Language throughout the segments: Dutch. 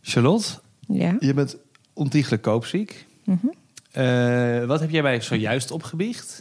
Charlotte, Ja. je bent ontiegelijk koopziek. Mm-hmm. Wat heb jij mij zojuist opgebiecht?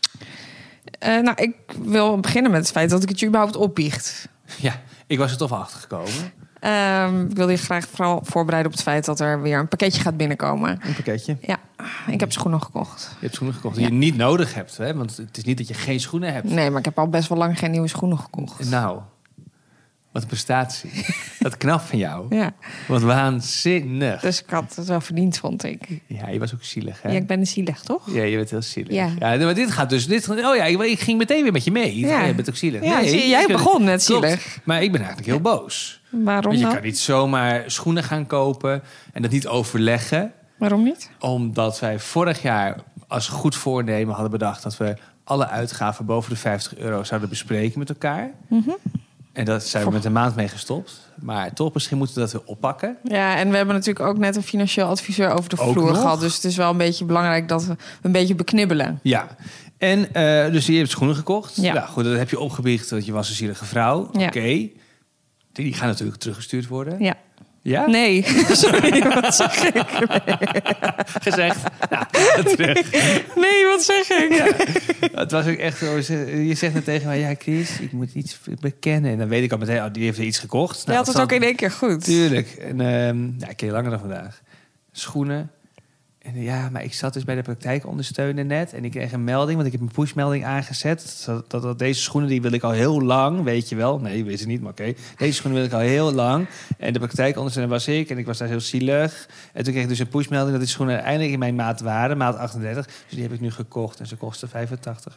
Ik wil beginnen met het feit dat ik het je überhaupt opbiecht. Ja, ik was er toch achter gekomen. Ik wil je graag vooral voorbereiden op het feit dat er weer een pakketje gaat binnenkomen. Een pakketje. Ja, ik heb schoenen gekocht. Je hebt schoenen gekocht die je niet nodig hebt. Hè? Want het is niet dat je geen schoenen hebt. Nee, maar ik heb al best wel lang geen nieuwe schoenen gekocht. Nou, wat een prestatie. Dat knap van jou. Ja, Wat waanzinnig. dus ik had het wel verdiend, vond ik. Ja, je was ook zielig, hè? Ja, ik ben zielig, toch? Ja, je bent heel zielig. Ja. Ja, maar dit gaat dus... ik ging meteen weer met je mee. Ja. Je bent ook zielig. Ja, zie je, jij begon net Klopt. zielig. Maar ik ben eigenlijk heel boos. Waarom Want je dan? kan niet zomaar schoenen gaan kopen en dat niet overleggen. Waarom niet? Omdat wij vorig jaar als goed voornemen hadden bedacht dat we alle uitgaven boven de €50 zouden bespreken met elkaar. Mm-hmm. En dat zijn we met een maand mee gestopt. Maar toch, misschien moeten we dat weer oppakken. Ja, en we hebben natuurlijk ook net een financieel adviseur over de Ook vloer nog? gehad. Dus het is wel een beetje belangrijk dat we een beetje beknibbelen. Ja. En dus je hebt schoenen gekocht. Ja. Nou goed, dat heb je opgebiecht, want je was een zielige vrouw. Ja. Oké. Die gaan natuurlijk teruggestuurd worden. Ja. Ja? Nee, sorry, wat zeg ik? Gezegd. Nou, terug. Nee, wat zeg ik? Het was ook echt zo. Je zegt net tegen mij, ja Chris, ik moet iets bekennen. En dan weet ik al meteen, die heeft iets gekocht. Je had het ook in één keer goed. Tuurlijk. En ik ken je langer dan vandaag. Schoenen. En ja, maar ik zat dus bij de praktijkondersteuner net. En ik kreeg een melding, want ik heb een pushmelding aangezet. Dat deze schoenen, die wil ik al heel lang, weet je wel. Nee, weet je niet, maar oké. Deze schoenen wil ik al heel lang. En de praktijkondersteuner was ik. En ik was daar heel zielig. En toen kreeg ik dus een pushmelding dat die schoenen eindelijk in mijn maat waren. Maat 38. Dus die heb ik nu gekocht. En ze kosten €85.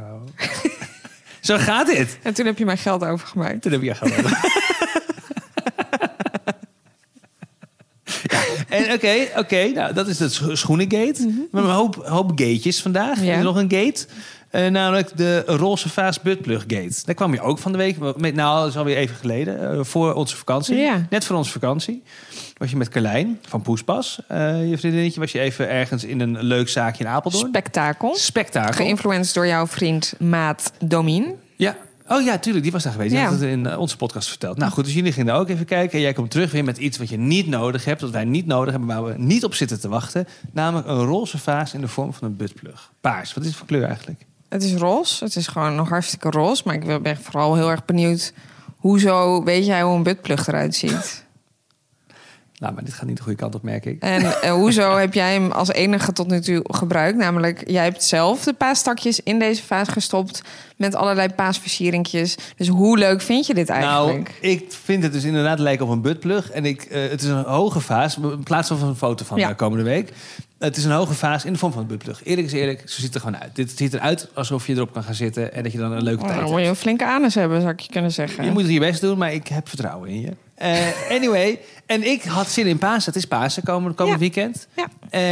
Zo gaat dit. En toen heb je mijn geld overgemaakt. Toen heb je geld. En oké, nou, dat is het schoenengate. Mm-hmm. We hebben een hoop gatejes vandaag. Ja. Er is nog een gate. Namelijk de roze vaas buttplug gate. Daar kwam je ook van de week. Nou, dat is alweer even geleden. Voor onze vakantie. Ja. Net voor onze vakantie. Was je met Carlijn van Poespas. Je vriendinnetje. Was je even ergens in een leuk zaakje in Apeldoorn. Spektakel. Geïnfluenced door jouw vriend Maat Domien. Ja. Oh ja, tuurlijk, die was daar geweest. Die Ja. had het in onze podcast verteld. Nou goed, dus jullie gingen daar ook even kijken. En jij komt terug weer met iets wat je niet nodig hebt. Dat wij niet nodig hebben, waar we niet op zitten te wachten. Namelijk een roze vaas in de vorm van een buttplug. Paars. Wat is het voor kleur eigenlijk? Het is roze. Het is gewoon nog hartstikke roze. Maar ik ben vooral heel erg benieuwd. Hoezo weet jij hoe een buttplug eruit ziet? Nou, maar dit gaat niet de goede kant op, merk ik. En hoezo heb jij hem als enige tot nu toe gebruikt? Namelijk, jij hebt zelf de paastakjes in deze vaas gestopt met allerlei paasversieringjes. Dus hoe leuk vind je dit eigenlijk? Nou, ik vind het dus inderdaad lijken op een buttplug. En het is een hoge vaas. In plaats van een foto van Ja. de komende week. Het is een hoge vaas in de vorm van een buttplug. Eerlijk is eerlijk, zo ziet het er gewoon uit. Dit ziet eruit alsof je erop kan gaan zitten en dat je dan een leuke tijd Dan hebt. moet je een flinke anus hebben, zou ik je kunnen zeggen. Je moet het je best doen, maar ik heb vertrouwen in je. Anyway, en ik had zin in Pasen. Het is Pasen komend Ja. weekend. Ja.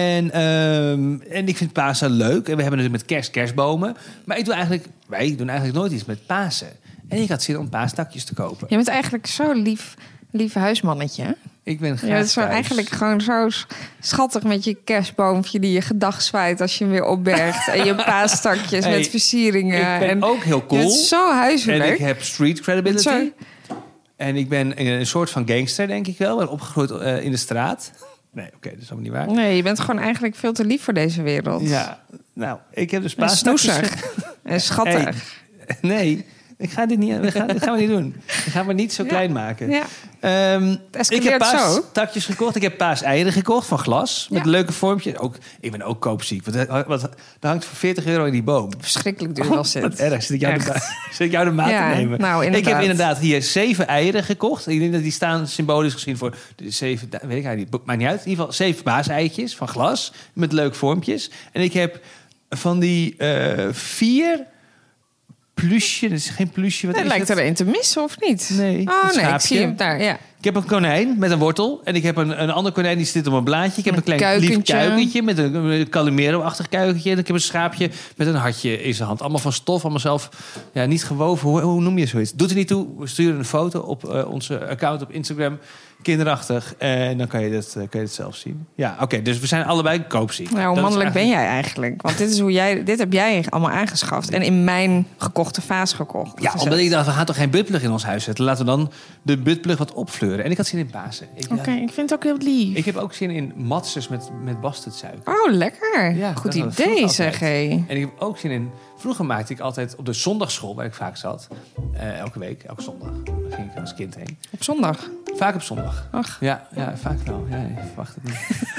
En ik vind Pasen leuk. En we hebben natuurlijk met kerstbomen. Maar wij doen eigenlijk nooit iets met Pasen. En ik had zin om paastakjes te kopen. Je bent eigenlijk zo'n lief huismannetje. Hè? Ik ben graag Je bent zo thuis. eigenlijk gewoon zo schattig met je kerstboompje die je gedag zwaait als je hem weer opbergt. En je paastakjes Hey, met versieringen. Ik ben en ook heel je cool. bent zo huiselijk. En ik heb street credibility. Zo- En ik ben een soort van gangster, denk ik wel. Ben opgegroeid in de straat. Nee, oké, dat is allemaal niet waar. Nee, je bent gewoon eigenlijk veel te lief voor deze wereld. Ja, nou, ik heb dus En paastakjes. snoezig. En schattig. Hey, nee, dit gaan we niet doen. Dat gaan we niet zo klein maken. Ja. Het ik heb escaleert zo. paastakjes gekocht. Ik heb paaseieren gekocht van glas. Met Ja. een leuke vormpje. Ik ben ook koopziek. Er hangt voor €40 in die boom. Verschrikkelijk duur was Wat het. erg. Zit ik jou de maat Ja, te nemen? nou, ik inderdaad. heb inderdaad hier 7 eieren gekocht. Ik denk dat die staan symbolisch gezien voor de 7... Weet ik eigenlijk niet. Maakt niet uit. In ieder geval 7 paaseitjes van glas. Met leuke vormpjes. En ik heb van die 4... plusje. Dat is geen plusje. Wat Het is lijkt het? er een te missen, of niet? Nee, een Oh nee, ik schaapje. zie hem daar. Ja. Ik heb een konijn met een wortel. En ik heb een ander konijn die zit op een blaadje. Ik heb een klein lief kuikentje. kuikentje met een Calimero-achtig kuikentje. En ik heb een schaapje met een hartje in zijn hand. Allemaal van stof, allemaal zelf niet gewoven. Hoe noem je zoiets? Doet er niet toe. We sturen een foto op onze account op Instagram. kinderachtig. En dan kan je het zelf zien. Ja, oké. Dus we zijn allebei koopziek. Nou, hoe mannelijk ben jij eigenlijk? Want dit heb jij allemaal aangeschaft. En in mijn gekochte vaas gekocht. Ja, omdat ik dacht, we gaan toch geen buttplug in ons huis zetten. Laten we dan de buttplug wat opfleuren. En ik had zin in Pasen. Oké, ik vind het ook heel lief. Ik heb ook zin in matzes met bastardsuiker. Oh, lekker. Ja, goed idee, zeg hé. En ik heb ook zin in... Vroeger maakte ik altijd op de zondagschool, waar ik vaak zat. Elke week, elke zondag. Daar ging ik als kind heen. Op zondag? Vaak op zondag. Ach. Ja, vaak wel. Ja, je verwacht het niet.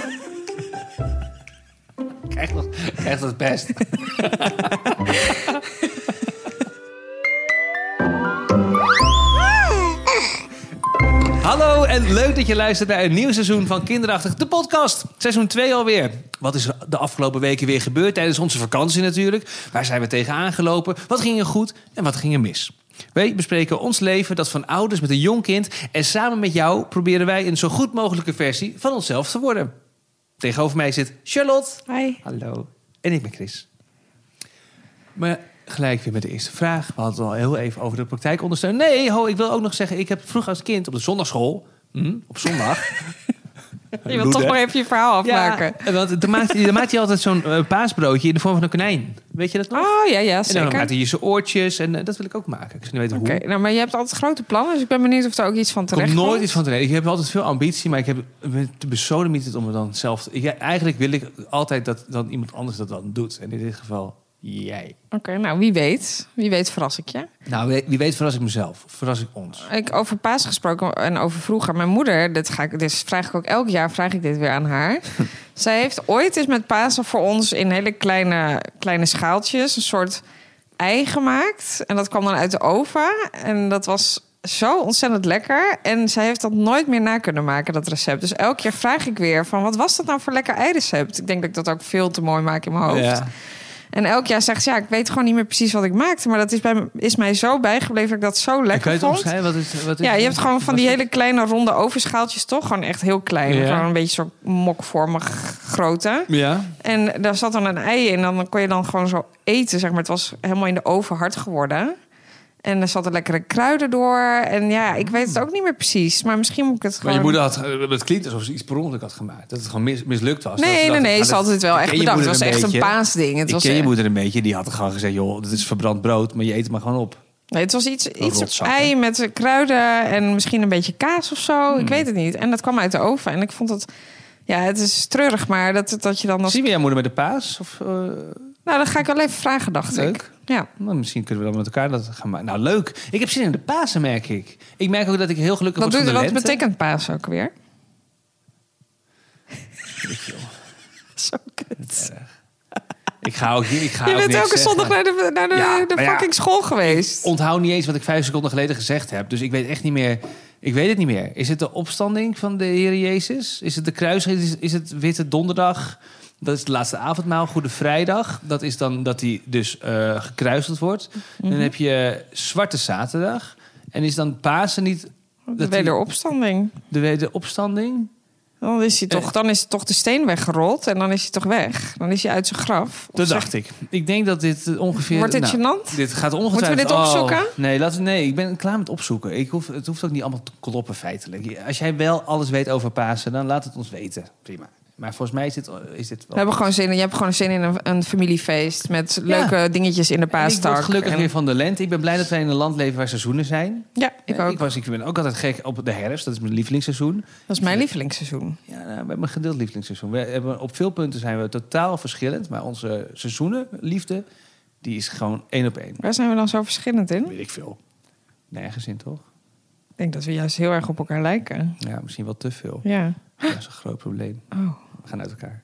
Krijg dat best. Hallo en leuk dat je luistert naar een nieuw seizoen van Kinderachtig, de podcast. Seizoen 2 alweer. Wat is er de afgelopen weken weer gebeurd tijdens onze vakantie natuurlijk? Waar zijn we tegenaan gelopen? Wat ging er goed en wat ging er mis? Wij bespreken ons leven, dat van ouders met een jong kind. En samen met jou proberen wij een zo goed mogelijke versie van onszelf te worden. Tegenover mij zit Charlotte. Hi. Hallo. En ik ben Chris. Maar gelijk weer met de eerste vraag. We hadden het al heel even over de praktijkondersteuning. Nee, ik wil ook nog zeggen... ik heb vroeger als kind op de zondagschool... op zondag... Je wilt toch maar even je verhaal afmaken. Ja, want dan maakt hij altijd zo'n paasbroodje in de vorm van een konijn. Weet je dat nog? Oh, ja, zeker. En dan maakt hij je zijn oortjes en dat wil ik ook maken. Ik zou niet weten hoe. Oké, nou, maar je hebt altijd grote plannen, dus ik ben benieuwd of er ook iets van terecht komt. Nooit iets van terecht. Ik heb altijd veel ambitie, maar ik heb te besodemieterd om het dan zelf... Eigenlijk wil ik altijd dat dan iemand anders dat dan doet. En in dit geval jij. Oké, nou wie weet. Wie weet verras ik je. Nou, wie weet verras ik mezelf. Of verras ik ons. Over Paas gesproken en over vroeger. Mijn moeder, dit vraag ik ook elk jaar, vraag ik dit weer aan haar. Zij heeft ooit eens met Pasen voor ons in hele kleine schaaltjes... een soort ei gemaakt. En dat kwam dan uit de oven. En dat was zo ontzettend lekker. En zij heeft dat nooit meer na kunnen maken, dat recept. Dus elk jaar vraag ik weer van... wat was dat nou voor lekker ei-recept? Ik denk dat ik dat ook veel te mooi maak in mijn hoofd. Ja. En elk jaar zegt ze, ja, ik weet gewoon niet meer precies wat ik maakte. Maar dat is mij zo bijgebleven dat ik dat zo lekker vond. Wat is ja, je hebt gewoon van die hele kleine ronde ovenschaaltjes toch? Gewoon echt heel klein. Ja. Gewoon een beetje zo mokvormig grote. Ja. En daar zat dan een ei in. En dan kon je dan gewoon zo eten, zeg maar. Het was helemaal in de oven hard geworden. En er zaten lekkere kruiden door. En ja, ik weet het ook niet meer precies. Maar misschien moet ik het gewoon... Maar je moeder het klinkt alsof ze iets per ongeluk had gemaakt. Dat het gewoon mislukt was. Nee. Ze had het wel echt bedacht. Het was echt een paasding. Ik ken je moeder een beetje. Die had gewoon gezegd, joh, dit is verbrand brood. Maar je eet het maar gewoon op. Nee, het was iets ei met kruiden en misschien een beetje kaas of zo. Ik weet het niet. En dat kwam uit de oven. En ik vond het... Ja, het is treurig, maar dat je dan... Zien we jouw moeder met de paas? Of... Nou, dat ga ik wel even vragen, dacht ik. Ja. Nou, misschien kunnen we dan met elkaar dat gaan maken. Nou, leuk. Ik heb zin in de Pasen, merk ik. Ik merk ook dat ik heel gelukkig word van de lente. Wat betekent Pasen ook weer? Zo kut. Ik ga ook niet. Je bent elke zondag naar de fucking school geweest. Ik onthoud niet eens wat ik 5 seconden geleden gezegd heb. Dus ik weet echt niet meer. Ik weet het niet meer. Is het de opstanding van de Heer Jezus? Is het de kruisiging? Is het Witte Donderdag? Dat is de laatste avondmaal, Goede Vrijdag. Dat is dan dat hij dus gekruisigd wordt. Mm-hmm. Dan heb je Zwarte Zaterdag. En is dan Pasen niet... De wederopstanding. De wederopstanding? Dan is toch de steen weggerold en dan is hij toch weg. Dan is hij uit zijn graf. Dat dacht ik. Ik denk dat dit ongeveer... Wordt dit gênant? Dit gaat ongetwijfeld... Moeten we dit opzoeken? Nee, ik ben klaar met opzoeken. Het hoeft ook niet allemaal te kloppen feitelijk. Als jij wel alles weet over Pasen, dan laat het ons weten. Prima. Maar volgens mij is dit wel... We hebben gewoon zin in, je hebt gewoon zin in een familiefeest met leuke dingetjes in de paastak. Ik word gelukkig weer van de lente. Ik ben blij dat wij in een land leven waar seizoenen zijn. Ja, ik ook. Ik ben ook altijd gek op de herfst. Dat is mijn lievelingsseizoen. Dat is mijn lievelingsseizoen. Ja, we hebben een gedeeld lievelingsseizoen. Op veel punten zijn we totaal verschillend. Maar onze seizoenenliefde, die is gewoon 1 op 1. Waar zijn we dan zo verschillend in? Weet ik veel. Nergens in, toch? Ik denk dat we juist heel erg op elkaar lijken. Ja, misschien wel te veel. Ja. Dat is een groot probleem. Oh. We gaan uit elkaar.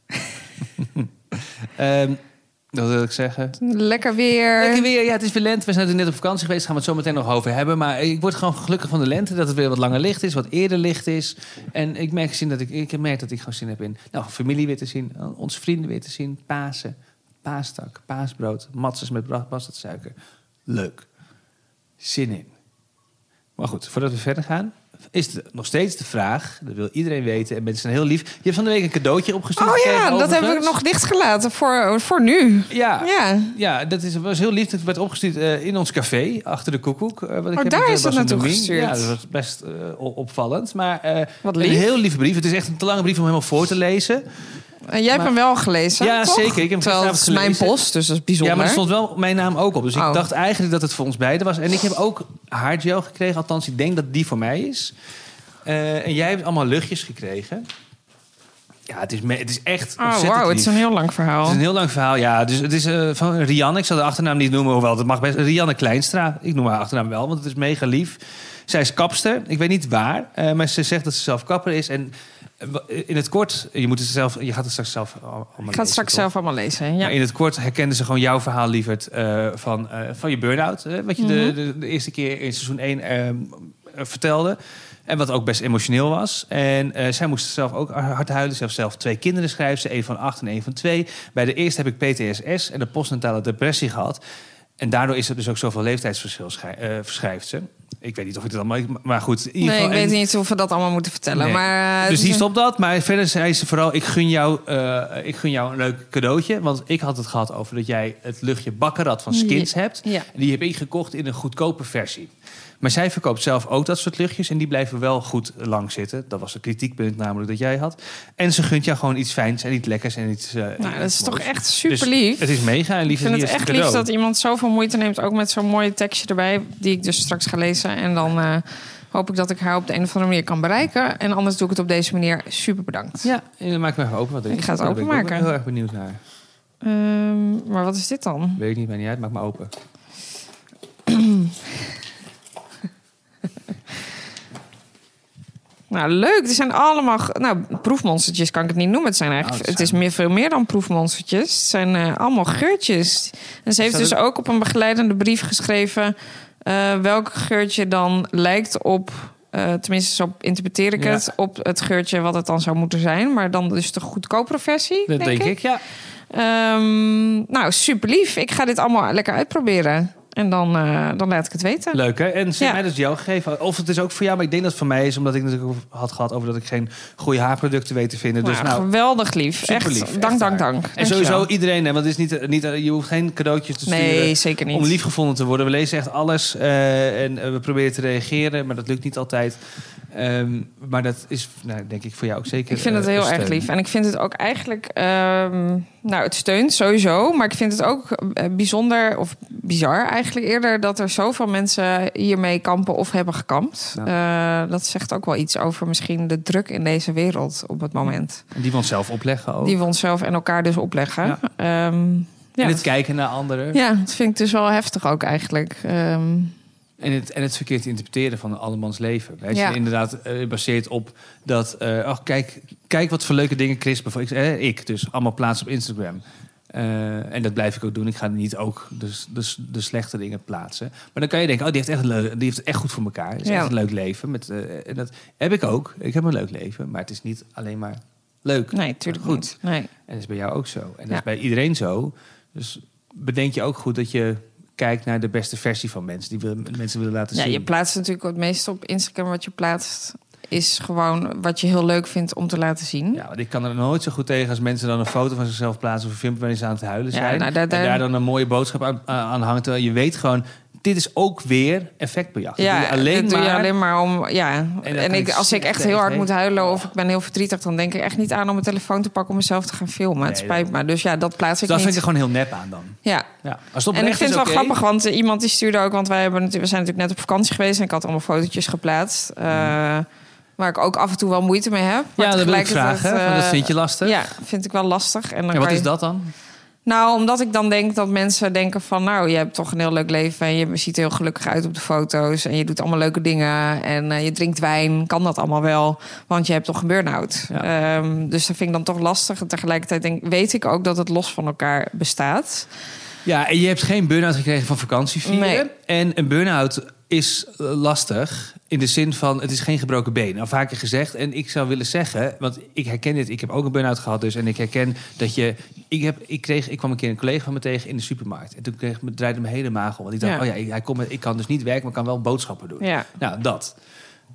Dat wil ik zeggen. Lekker weer. Ja, het is weer lente. We zijn net op vakantie geweest. Gaan we het zo meteen nog over hebben. Maar ik word gewoon gelukkig van de lente. Dat het weer wat langer licht is. Wat eerder licht is. En ik merk dat ik gewoon zin heb in... Nou, familie weer te zien. Onze vrienden weer te zien. Pasen. Paastak. Paasbrood. Matzes met bastardsuiker. Leuk. Zin in. Maar goed, voordat we verder gaan... nog steeds de vraag, dat wil iedereen weten en mensen zijn heel lief. Je hebt van de week een cadeautje opgestuurd. Oh ja, dat overigens. heb ik nog dichtgelaten voor nu. Ja, was heel lief. Het werd opgestuurd in ons café, achter de koekoek. Daar is het naartoe gestuurd. Ja, dat was best opvallend. Maar Wat een lief. heel lieve brief. Het is echt een te lange brief om helemaal voor te lezen. Jij hebt hem wel gelezen, Ja, toch? zeker. Ik heb hem Terwijl het is mijn gelezen. post, dus dat is bijzonder. Ja, maar er stond wel mijn naam ook op. Dus ik Oh. dacht eigenlijk dat het voor ons beiden was. En ik heb ook haargel gekregen. Althans, ik denk dat die voor mij is. En jij hebt allemaal luchtjes gekregen. Ja, het is echt ontzettend wauw, het is lief. een heel lang verhaal. Het is een heel lang verhaal, ja. Dus het is van Rianne. Ik zal de achternaam niet noemen, hoewel het mag best. Rianne Kleinstra. Ik noem haar achternaam wel, want het is mega lief. Zij is kapster. Ik weet niet waar, maar ze zegt dat ze zelf kapper is. En in het kort, je gaat het straks zelf allemaal lezen. Ik ga het straks toch? zelf allemaal lezen. Ja. Maar in het kort herkende ze gewoon jouw verhaal, lieverd, van je burn-out. Wat je de eerste keer in seizoen 1 vertelde. En wat ook best emotioneel was. En zij moest zelf ook hard huilen. Ze heeft zelf 2 kinderen, schrijft ze. 1 van 8 en 1 van 2. Bij de eerste heb ik PTSS en de postnatale depressie gehad. En daardoor is er dus ook zoveel leeftijdsverschil, verschrijft ze. Ik weet niet of ik het allemaal... Maar goed, in ieder Nee, geval, ik weet niet of we dat allemaal moeten vertellen. Nee. Maar, dus die stopt dat. Maar verder zei ze vooral, ik gun jou een leuk cadeautje. Want ik had het gehad over dat jij het luchtje Baccarat van Skins hebt. Ja. En die heb ik gekocht in een goedkope versie. Maar zij verkoopt zelf ook dat soort luchtjes. En die blijven wel goed lang zitten. Dat was een kritiekpunt namelijk dat jij had. En ze gunt jou gewoon iets fijns en iets lekkers. En iets, Nou, dat is toch moois. echt super Dus lief. het is mega en lief. Ik vind en het hier is echt cadeau. lief dat iemand zoveel moeite neemt. Ook met zo'n mooie tekstje erbij. Die ik dus straks ga lezen. En dan hoop ik dat ik haar op de een of andere manier kan bereiken. En anders doe ik het op deze manier. Super bedankt. Ja, en dan maak ik me even open. Wat Ik ga het Daar ben openmaken. Ik ben heel erg benieuwd naar. Maar wat is dit dan? Weet ik niet, maar niet uit. Maak maar open. Nou, leuk. Er zijn allemaal... proefmonstertjes kan ik het niet noemen. Het zijn eigenlijk... Nou, het is veel meer dan proefmonstertjes. Het zijn allemaal geurtjes. En ze heeft dus ook op een begeleidende brief geschreven... welk geurtje dan lijkt op... tenminste, zo interpreteer ik het... op het geurtje wat het dan zou moeten zijn. Maar dan dus de goedkopere versie, Dat denk ik, ja. Nou, super lief. Ik ga dit allemaal lekker uitproberen. En dan laat ik het weten. Leuk, hè? En ze Ja. mij dus jou gegeven. Of het is ook voor jou, maar ik denk dat het voor mij is... omdat ik natuurlijk had gehad over dat ik geen goede haarproducten weet te vinden. Dus nou, geweldig lief. super lief. Echt, dank. En Dankjewel. sowieso iedereen, hè, want het is niet, je hoeft geen cadeautjes te sturen... Nee, zeker niet. om liefgevonden te worden. We lezen echt alles en we proberen te te reageren, maar dat lukt niet altijd. Maar dat is, denk ik, voor jou ook zeker. Ik vind het heel erg lief. En ik vind het ook eigenlijk... het steunt sowieso. Maar ik vind het ook bijzonder of bizar eigenlijk eerder... dat er zoveel mensen hiermee kampen of hebben gekampt. Ja. Dat zegt ook wel iets over misschien de druk in deze wereld op het moment. Die we onszelf opleggen ook. Die we onszelf en elkaar dus opleggen. Ja. En het kijken naar anderen. Ja, dat vind ik dus wel heftig ook eigenlijk. En het verkeerd interpreteren van een allemans leven. Weet je, Ja. inderdaad baseert op dat... kijk wat voor leuke dingen Chris... ik dus allemaal plaats op Instagram. En dat blijf ik ook doen. Ik ga niet ook de slechte dingen plaatsen. Maar dan kan je denken, die heeft het echt goed voor elkaar. Het is echt een leuk leven. En dat heb ik ook. Ik heb een leuk leven. Maar het is niet alleen maar leuk. Nee, natuurlijk goed. niet. Nee. En dat is bij jou ook zo. En dat is bij iedereen zo. Dus bedenk je ook goed dat je kijkt naar de beste versie van mensen. Mensen willen laten zien. Ja, je plaatst natuurlijk het meeste op Instagram wat je plaatst... is gewoon wat je heel leuk vindt om te laten zien. Ja, want ik kan er nooit zo goed tegen als mensen dan een foto van zichzelf plaatsen... of een filmpje waarin ze aan het huilen zijn. Nou, en daar dan een mooie boodschap aan hangt. Terwijl je weet gewoon, dit is ook weer effectbejag. Ja, dat doe je alleen maar om... Ja, als ik echt heel hard moet huilen of ik ben heel verdrietig... dan denk ik echt niet aan om mijn telefoon te pakken... om mezelf te gaan filmen. Het spijt me. Dus ja, dat plaats ik dat niet. vind ik er gewoon heel nep aan dan. Ja. Als het En ik vind het wel oké. grappig, want iemand die stuurde ook... want we zijn natuurlijk net op vakantie geweest... en ik had allemaal fotootjes geplaatst... waar ik ook af en toe wel moeite mee heb. Maar Ja, dat wil ik tegelijkertijd, vragen. Want dat vind je lastig. Ja, vind ik wel lastig. En dan En wat kan is dat dan? Nou, omdat ik dan denk dat mensen denken van... nou, je hebt toch een heel leuk leven... en je ziet er heel gelukkig uit op de foto's... en je doet allemaal leuke dingen... en je drinkt wijn, kan dat allemaal wel... want je hebt toch een burn-out. Ja. Dus dat vind ik dan toch lastig. En tegelijkertijd weet ik ook dat het los van elkaar bestaat. Ja, en je hebt geen burn-out gekregen van vakantievieren. Nee. En een burn-out is lastig in de zin van... het is geen gebroken been. Al vaker gezegd. En ik zou willen zeggen, want ik herken dit. Ik heb ook een burn-out gehad dus. En ik herken dat je... Ik kwam een keer een collega van me tegen in de supermarkt. En toen draaide mijn hele maag om. Want ik dacht, ik kan dus niet werken, maar kan wel boodschappen doen. Ja. Nou, dat.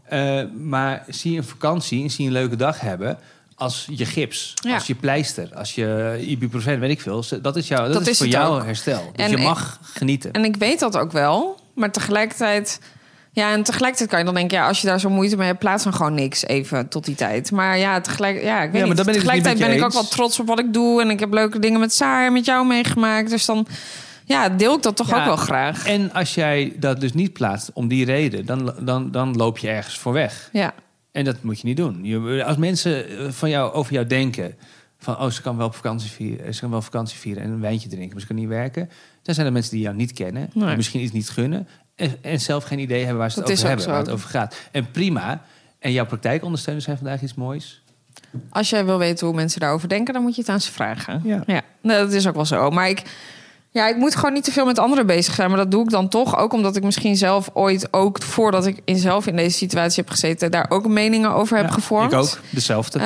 Maar zie een vakantie en zie een leuke dag hebben als je gips, als je pleister, als je ibuprofen, weet ik veel. Dat is voor jou herstel. Dus je mag genieten. En ik weet dat ook wel, maar tegelijkertijd... Ja, en tegelijkertijd kan je dan denken... als je daar zo moeite mee hebt... plaats dan gewoon niks even tot die tijd. Maar ja, ik weet niet. Tegelijkertijd ben ik ook wel trots op wat ik doe... en ik heb leuke dingen met Saar en met jou meegemaakt. Dus dan deel ik dat toch ook wel graag. En als jij dat dus niet plaatst om die reden... dan loop je ergens voor weg. Ja. En dat moet je niet doen. Als mensen over jou denken... van ze kan wel vakantie vieren en een wijntje drinken... maar ze kan niet werken... dan zijn er mensen die jou niet kennen... die misschien iets niet gunnen... En zelf geen idee hebben waar ze het over hebben, waar het over gaat. En prima. En jouw praktijkondersteuners zijn vandaag iets moois. Als jij wil weten hoe mensen daarover denken... dan moet je het aan ze vragen. Ja. Nou, dat is ook wel zo. Maar ik moet gewoon niet te veel met anderen bezig zijn. Maar dat doe ik dan toch. Ook omdat ik misschien zelf ooit ook... voordat ik zelf in deze situatie heb gezeten... daar ook meningen over heb gevormd. Ik ook, dezelfde.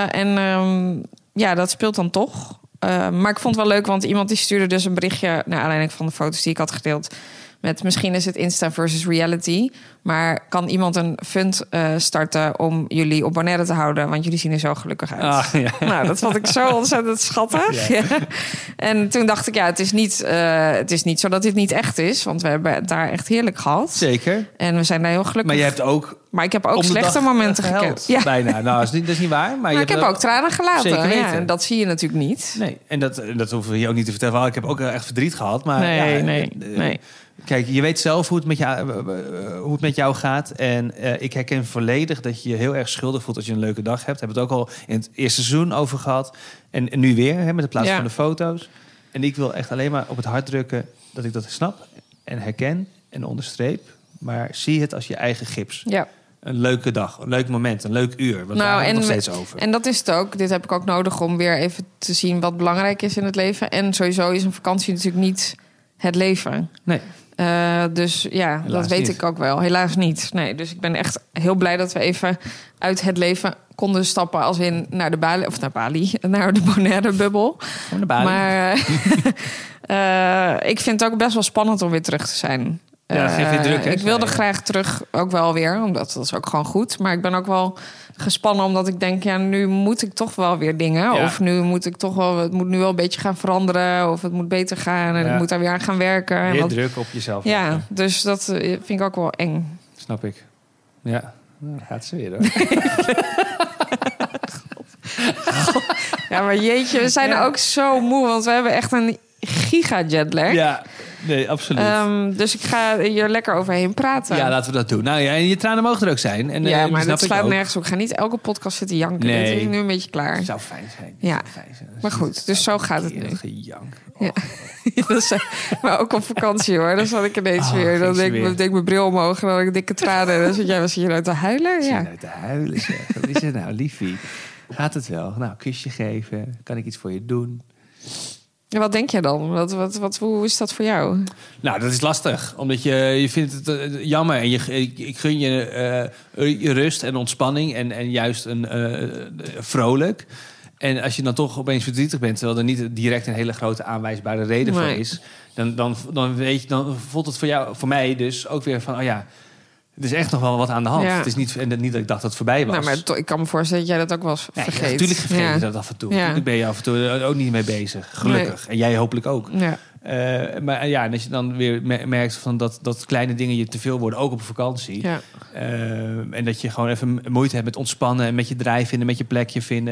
Dat speelt dan toch. Maar ik vond het wel leuk, want iemand die stuurde dus een berichtje... naar aanleiding van de foto's die ik had gedeeld... met misschien is het Insta versus reality... maar kan iemand een fund starten om jullie op Bonaire te houden... want jullie zien er zo gelukkig uit. Nou, dat vond ik zo ontzettend schattig. Ja. En toen dacht ik, het is niet zo dat dit niet echt is... want we hebben het daar echt heerlijk gehad. Zeker. En we zijn daar heel gelukkig. Maar je hebt ook... Maar ik heb ook slechte momenten gekend. Ja. Bijna. Nou, dat is niet waar. Maar ik heb ook tranen gelaten. Zeker weten. En dat zie je natuurlijk niet. Nee, en dat hoeven we je ook niet te vertellen. Ik heb ook echt verdriet gehad. Maar Nee. Kijk, je weet zelf hoe het met jou gaat. En ik herken volledig dat je je heel erg schuldig voelt als je een leuke dag hebt. We hebben het ook al in het eerste seizoen over gehad. En nu weer, met de plaats van de foto's. En ik wil echt alleen maar op het hart drukken dat ik dat snap en herken en onderstreep. Maar zie het als je eigen gips. Ja. Een leuke dag, een leuk moment, een leuk uur. Want daar hebben we nog steeds over. En dat is het ook. Dit heb ik ook nodig om weer even te zien wat belangrijk is in het leven. En sowieso is een vakantie natuurlijk niet het leven. Nee. Dus helaas dat weet niet. Ik ook wel. Helaas niet. Nee, dus ik ben echt heel blij dat we even uit het leven konden stappen als in naar de Bali, naar de Bonaire-bubbel. Naar Bali. Maar ik vind het ook best wel spannend om weer terug te zijn. Geef je druk, hè? Ik wilde graag terug, ook wel weer, omdat dat is ook gewoon goed. Maar ik ben ook wel gespannen, omdat ik denk, nu moet ik toch wel weer dingen. Ja. Of nu moet ik toch wel, het moet nu wel een beetje gaan veranderen. Of het moet beter gaan en ik moet daar weer aan gaan werken. Weer druk op jezelf. Ja, dus dat vind ik ook wel eng. Snap ik. Ja, nou, gaat ze weer hoor. Ja, maar jeetje, we zijn ook zo moe, want we hebben echt een giga-jetlag. Ja, nee, absoluut. Dus ik ga hier lekker overheen praten. Ja, laten we dat doen. Nou ja, en je tranen mogen er ook zijn. En, maar dat slaat nergens op. Ik ga niet elke podcast zitten janken. Nee. Dit is nu een beetje klaar. Het zou fijn zijn. Ja, maar goed. Dus zo gaat het nu. Gejank. Ja. Maar ook op vakantie hoor. Dan zat ik ineens weer. Dan deed ik mijn bril omhoog en dan had ik dikke tranen. En dan zit jij, was je uit te huilen? Ja. Uit te huilen zeg. Wat is het nou, liefie? Gaat het wel? Nou, kusje geven. Kan ik iets voor je doen? En wat denk jij dan? Hoe is dat voor jou? Nou, dat is lastig. Omdat je vindt het jammer. En ik gun je rust en ontspanning. En juist een vrolijk. En als je dan toch opeens verdrietig bent, terwijl er niet direct een hele grote aanwijsbare reden voor is, dan weet je, dan voelt het voor mij dus ook weer van, oh ja, er is echt nog wel wat aan de hand. Ja. Het is niet dat ik dacht dat het voorbij was. Nou, maar ik kan me voorstellen dat jij dat ook wel eens vergeet. Ja, natuurlijk vergeet je dat af en toe. Natuurlijk ben je af en toe ook niet mee bezig. Gelukkig. Nee. En jij hopelijk ook. Ja. Maar ja, en als je dan weer merkt van dat kleine dingen je te veel worden, ook op vakantie. Ja. En dat je gewoon even moeite hebt met ontspannen en met je draai vinden, met je plekje vinden.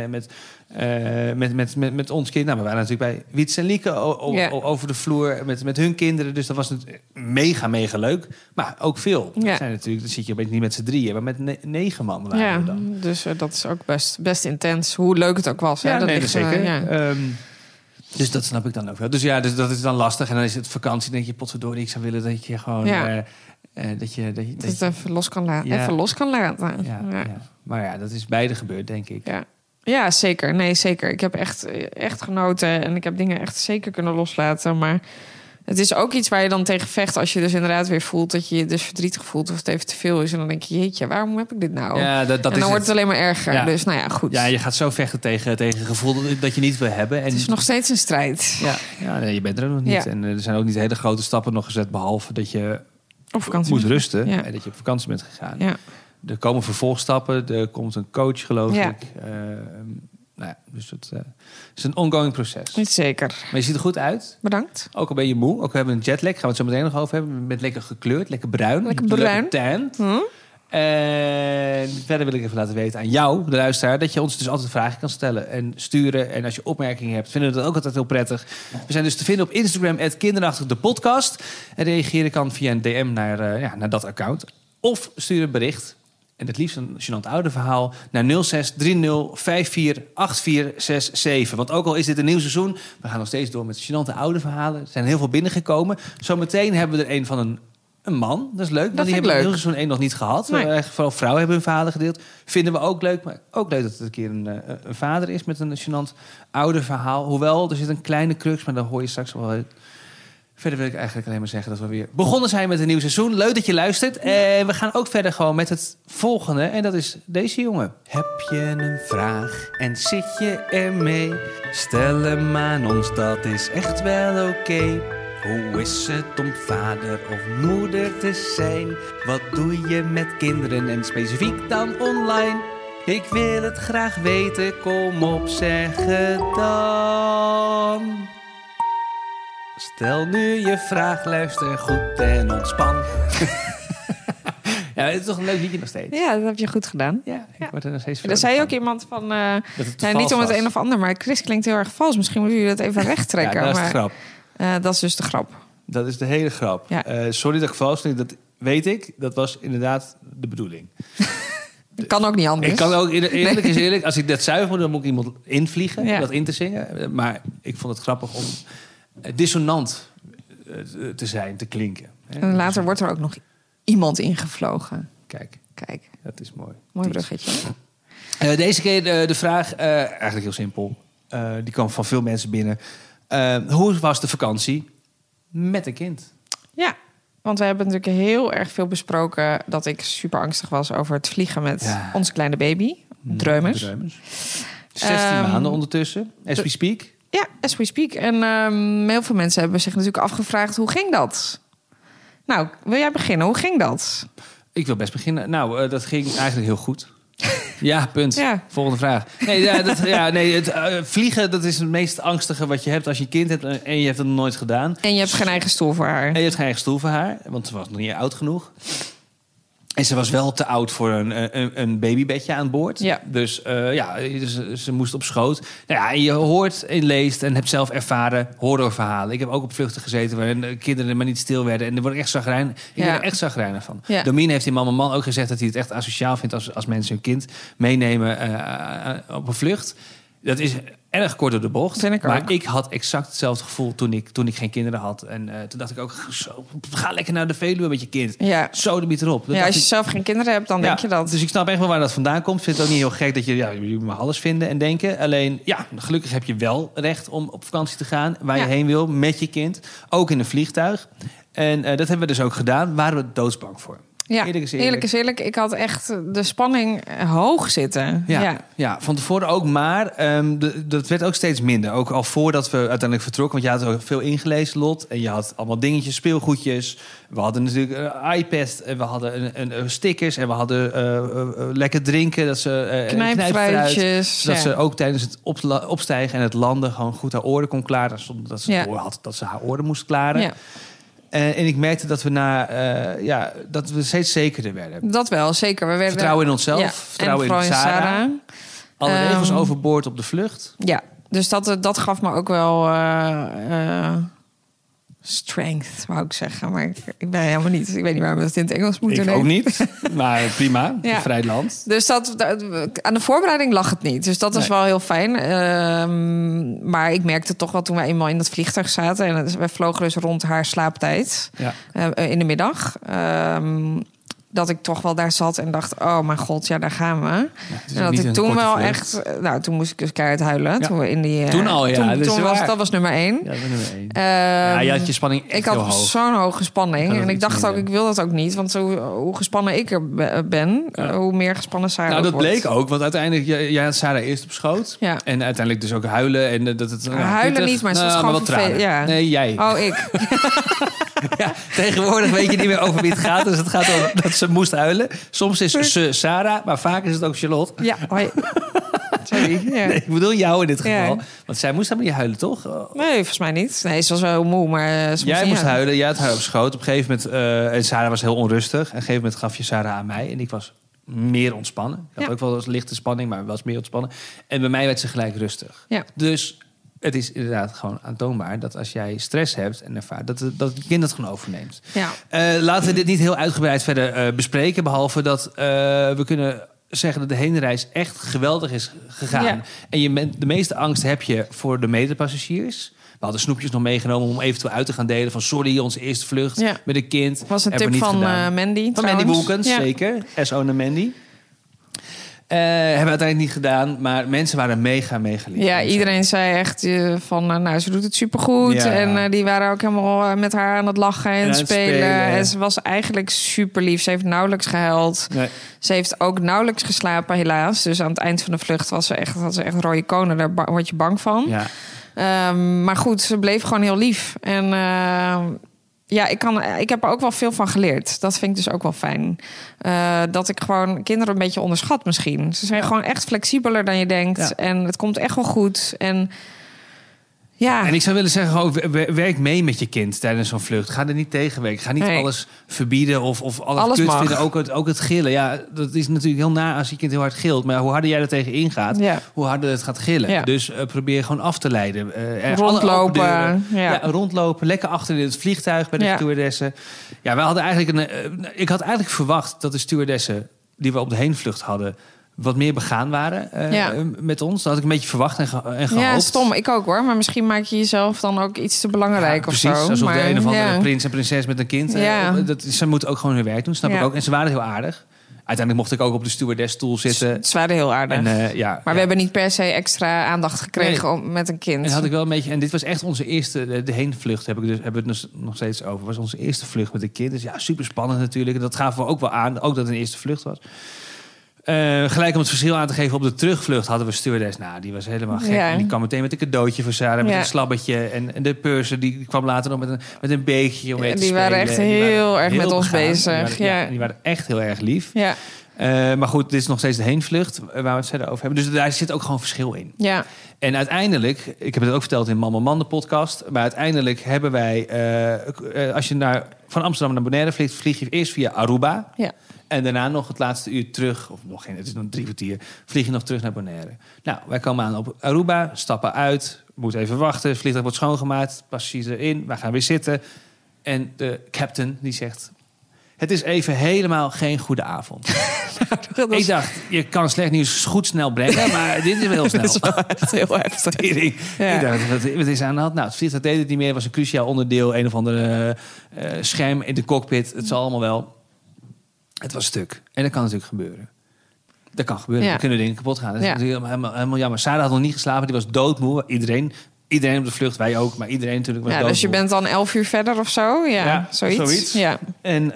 En met ons kind. Nou, we waren natuurlijk bij Wiets en Lieke over de vloer met hun kinderen. Dus dat was mega leuk. Maar ook veel. Ja. Dan zit je opeens niet met z'n drieën, maar met 9 man. Ja, dus dat is ook best intens. Hoe leuk het ook was. Ja, hè? Dat ligt, zeker. Dus dat snap ik dan ook wel. Dus ja, dus dat is dan lastig. En dan is het vakantie. Dan denk je, potverdorie, ik zou willen dat je gewoon... dat je het even los kan laten. Ja. Even los kan laten. Ja. Maar ja, dat is beide gebeurd, denk ik. Ja, zeker. Nee, zeker. Ik heb echt genoten. En ik heb dingen echt zeker kunnen loslaten. Maar het is ook iets waar je dan tegen vecht als je dus inderdaad weer voelt dat je je dus verdrietig voelt of het even te veel is. En dan denk je, jeetje, waarom heb ik dit nou? Ja, en dan wordt het alleen maar erger. Ja. Dus nou ja, goed. Ja, je gaat zo vechten tegen een gevoel dat je niet wil hebben. En het is nog steeds een strijd. Ja, nee, je bent er nog niet. Ja. En er zijn ook niet hele grote stappen nog gezet, behalve dat je op vakantie moet rusten en dat je op vakantie bent gegaan. Ja. Er komen vervolgstappen. Er komt een coach, geloof Ja. ik. Dus het is een ongoing proces. Niet zeker. Maar je ziet er goed uit. Bedankt. Ook al ben je moe. Ook we hebben een jetlag. Gaan we het zo meteen nog over hebben. Je bent lekker gekleurd. Lekker bruin. Lekker bruin. Lekker tan. En verder wil ik even laten weten aan jou, de luisteraar, dat je ons dus altijd vragen kan stellen en sturen. En als je opmerkingen hebt, vinden we dat ook altijd heel prettig. We zijn dus te vinden op Instagram @kinderachtigdepodcast. En reageren kan via een DM naar dat account. Of stuur een bericht. En het liefst een gênant ouderverhaal naar 0630548467. Want ook al is dit een nieuw seizoen, we gaan nog steeds door met gênante ouderverhalen. Er zijn heel veel binnengekomen. Zometeen hebben we er een van een man. Dat is leuk, want die hebben we heel seizoen 1 nog niet gehad. Nee. Vooral vrouwen hebben hun verhalen gedeeld. Vinden we ook leuk. Maar ook leuk dat het een keer een vader is met een gênant ouderverhaal. Hoewel, er zit een kleine crux, maar daar hoor je straks wel. Verder wil ik eigenlijk alleen maar zeggen dat we weer begonnen zijn met een nieuw seizoen. Leuk dat je luistert. En we gaan ook verder gewoon met het volgende. En dat is deze jongen. Heb je een vraag en zit je ermee? Stel hem aan ons, dat is echt wel oké. Hoe is het om vader of moeder te zijn? Wat doe je met kinderen en specifiek dan online? Ik wil het graag weten, kom op, zeg het dan. Stel nu je vraag, luister goed en ontspan. Ja, het is toch een leuk liedje nog steeds. Ja, dat heb je goed gedaan. Ja, ik word er nog steeds Er zei ook iemand van... dat het niet vals om het was. een of ander, maar Chris klinkt heel erg vals. Misschien moeten jullie dat even rechttrekken. Ja, dat is de maar, grap. dat is dus de grap. Dat is de hele grap. Ja. Sorry dat ik vals klink, dat weet ik. Dat was inderdaad de bedoeling. Het kan ook niet anders. Ik kan ook, eerlijk is eerlijk, als ik dat zuiver moet, dan moet ik iemand invliegen, Ja. dat in te zingen. Maar ik vond het grappig om dissonant te zijn, te klinken. En later wordt er ook nog iemand ingevlogen. Kijk, Kijk, dat is mooi. mooi bruggetje. Deze keer de vraag, eigenlijk heel simpel. Die kwam van veel mensen binnen. Hoe was de vakantie met een kind? Ja, want we hebben natuurlijk heel erg veel besproken... dat ik super angstig was over het vliegen met onze kleine baby. Dreumers. 16 maanden ondertussen, as we speak. Ja, as we speak. En heel veel mensen hebben zich natuurlijk afgevraagd... hoe ging dat? Nou, wil jij beginnen? Hoe ging dat? Ik wil best beginnen. Nou, dat ging eigenlijk heel goed. Ja, punt. Ja. Volgende vraag. Het vliegen, dat is het meest angstige wat je hebt als je een kind hebt en je hebt het nog nooit gedaan. En je hebt geen eigen stoel voor haar. En je hebt geen eigen stoel voor haar, want ze was nog niet oud genoeg. En ze was wel te oud voor een babybedje aan boord. Ja. Dus ze moest op schoot. Nou ja, en je hoort en leest en hebt zelf ervaren horrorverhalen. Ik heb ook op vluchten gezeten waarin de kinderen maar niet stil werden. En daar word ik echt chagrijnig. Ik word er echt chagrijnig van. Ja. Domien heeft in Mama Man ook gezegd dat hij het echt asociaal vindt als mensen hun kind meenemen op een vlucht. Dat is erg kort door de bocht. Vind ik maar ook. ik had exact hetzelfde gevoel toen ik geen kinderen had. En toen dacht ik ook, ga lekker naar de Veluwe met je kind. Ja. Zo de biet erop. Ja, als je zelf geen kinderen hebt, dan denk je dat. Dus ik snap echt wel waar dat vandaan komt. Ik vind het ook niet heel gek dat jullie maar alles vinden en denken. Alleen, ja, gelukkig heb je wel recht om op vakantie te gaan waar je heen wil met je kind. Ook in een vliegtuig. En dat hebben we dus ook gedaan. Waren we doodsbang voor. Ja, Eerlijk is eerlijk. Ik had echt de spanning hoog zitten. Ja, van tevoren ook. Maar dat werd ook steeds minder. Ook al voordat we uiteindelijk vertrokken. Want je had ook veel ingelezen, Lot. En je had allemaal dingetjes, speelgoedjes. We hadden natuurlijk een iPad. En we hadden een stickers. En we hadden lekker drinken. Dat ze knijpfruitjes. Dat ze ook tijdens het opstijgen en het landen gewoon goed haar oren kon klaren. Zonder dat ze door had dat ze haar oren moest klaren. Ja. En ik merkte dat we dat we steeds zekerder werden. Dat wel, zeker. We werden, Vertrouwen in onszelf, vertrouwen in Sarah. Alle regels overboord op de vlucht. Ja, dus dat gaf me ook wel strength, wou ik zeggen. Maar ik ben helemaal niet. Ik weet niet waarom we dat in het Engels moeten Ik nemen. ook niet, maar prima. Ja. Een vrij land. Dus aan de voorbereiding lag het niet. Dus dat was wel heel fijn. Maar ik merkte toch wel toen we eenmaal in dat vliegtuig zaten... en we vlogen dus rond haar slaaptijd in de middag... dat ik toch wel daar zat en dacht... oh mijn god, ja, daar gaan we. Ja, en dat ik toen wel vlucht. Echt... Nou, toen moest ik dus keihard huilen. Ja. Toen we in die, toen al, ja. Dat was nummer 1. Ja, dat was nummer 1. Je had je spanning echt ik had heel hoog. Zo'n hoge spanning. En ik dacht ook, ik wil dat ook niet. Want hoe gespannen ik er ben... hoe meer gespannen Sarah Nou, dat wordt. bleek ook. Want uiteindelijk, jij had Sarah eerst op schoot. Ja. En uiteindelijk dus ook huilen. En dat het, huilen niet, maar ze was gewoon vervelend. Ja. Nee, jij. Oh, ik. Ja, tegenwoordig weet je niet meer over wie het gaat. Dus het gaat om dat ze Ze moest huilen. Soms is ze Sarah, maar vaak is het ook Charlotte. Ja, hoi. Sorry. Ja. Nee, ik bedoel jou in dit geval. Ja. Want zij moest helemaal niet huilen, toch? Nee, volgens mij niet. Nee, ze was wel heel moe, maar ze Jij moest niet huilen, jij had haar op schoot. Op een gegeven moment, en Sarah was heel onrustig. En op een gegeven moment gaf je Sarah aan mij. En ik was meer ontspannen. Ik had ook wel eens lichte spanning, maar was meer ontspannen. En bij mij werd ze gelijk rustig. Ja. Dus het is inderdaad gewoon aantoonbaar dat als jij stress hebt en ervaart, dat het kind dat gewoon overneemt. Ja. Laten we dit niet heel uitgebreid verder bespreken. Behalve dat we kunnen zeggen dat de heenreis echt geweldig is gegaan. Ja. En de meeste angst heb je voor de medepassagiers. We hadden snoepjes nog meegenomen om eventueel uit te gaan delen. Van sorry, onze eerste vlucht met een kind. Was een Hebben tip we niet van gedaan. Mandy. Van Mandy trouwens. Wilkins, Ja. zeker. SO naar Mandy. Hebben we uiteindelijk niet gedaan. Maar mensen waren mega lief. Ja, iedereen zei echt van, nou, ze doet het supergoed. Ja. En die waren ook helemaal met haar aan het lachen en aan het spelen. En ze was eigenlijk super lief. Ze heeft nauwelijks gehuild. Nee. Ze heeft ook nauwelijks geslapen, helaas. Dus aan het eind van de vlucht had ze echt rode konen. Daar word je bang van. Ja. Maar goed, ze bleef gewoon heel lief. En ja, ik heb er ook wel veel van geleerd. Dat vind ik dus ook wel fijn. Dat ik gewoon kinderen een beetje onderschat misschien. Ze zijn gewoon echt flexibeler dan je denkt. Ja. En het komt echt wel goed. En ja. En ik zou willen zeggen, gewoon, werk mee met je kind tijdens zo'n vlucht. Ga er niet tegenwerken. Ga niet alles verbieden of alles kut mag. vinden. Ook het gillen. Ja, dat is natuurlijk heel na als je kind heel hard gilt. Maar hoe harder jij er tegen ingaat, hoe harder het gaat gillen. Ja. Dus probeer gewoon af te leiden. Rondlopen. Rondlopen. Lekker achter in het vliegtuig bij de stewardessen. Ja, wij hadden eigenlijk ik had eigenlijk verwacht dat de stewardessen die we op de heenvlucht hadden wat meer begaan waren met ons. Dat had ik een beetje verwacht en gehoopt. Ja, stom. Ik ook hoor. Maar misschien maak je jezelf dan ook iets te belangrijk of zo. Precies, alsof maar, de een of andere prins en prinses met een kind. Ze moeten ook gewoon hun werk doen, snap ik ook. En ze waren heel aardig. Uiteindelijk mocht ik ook op de stewardessstoel zitten. Ze waren heel aardig. Maar we hebben niet per se extra aandacht gekregen met een kind. En had ik wel een beetje. En dit was echt onze eerste. De heenvlucht hebben we het nog steeds over. Was onze eerste vlucht met een kind. Dus ja, super spannend natuurlijk. Dat gaven we ook wel aan. Ook dat het een eerste vlucht was. Gelijk om het verschil aan te geven, op de terugvlucht hadden we stewardess. Nou, die was helemaal gek. Ja. En die kwam meteen met een cadeautje voor Sarah, met een slabbetje. En de purser, die kwam later nog met een beekje om mee te spelen. Die waren echt heel erg met ons begaan. bezig. Die waren echt heel erg lief. Ja. Maar goed, dit is nog steeds de heenvlucht waar we het verder over hebben. Dus daar zit ook gewoon verschil in. Ja. En uiteindelijk, ik heb het ook verteld in Mama Man, de podcast. Maar uiteindelijk hebben wij, als je van Amsterdam naar Bonaire vliegt, vlieg je eerst via Aruba. Ja. En daarna nog het laatste uur terug, of nog geen, het is nog 3 kwartier, vlieg je nog terug naar Bonaire. Nou, wij komen aan op Aruba, stappen uit, moeten even wachten, het vliegtuig wordt schoongemaakt, passagiers erin, wij gaan weer zitten. En de captain die zegt, het is even helemaal geen goede avond. Ik dacht, je kan slecht nieuws goed snel brengen, maar dit is wel heel snel. Dat is wel echt heel heftig. Ik dacht, wat is aan de hand? Nou, het vliegtuig deed het niet meer, was een cruciaal onderdeel, een of andere scherm in de cockpit, het zal allemaal wel. Het was stuk. En dat kan natuurlijk gebeuren. Dat kan gebeuren. Er kunnen dingen kapot gaan. Dat is natuurlijk helemaal jammer. Sarah had nog niet geslapen. Die was doodmoe. Iedereen op de vlucht. Wij ook. Maar iedereen natuurlijk was doodmoe. Dus je bent dan 11 uur verder of zo? Ja, zoiets. Ja. En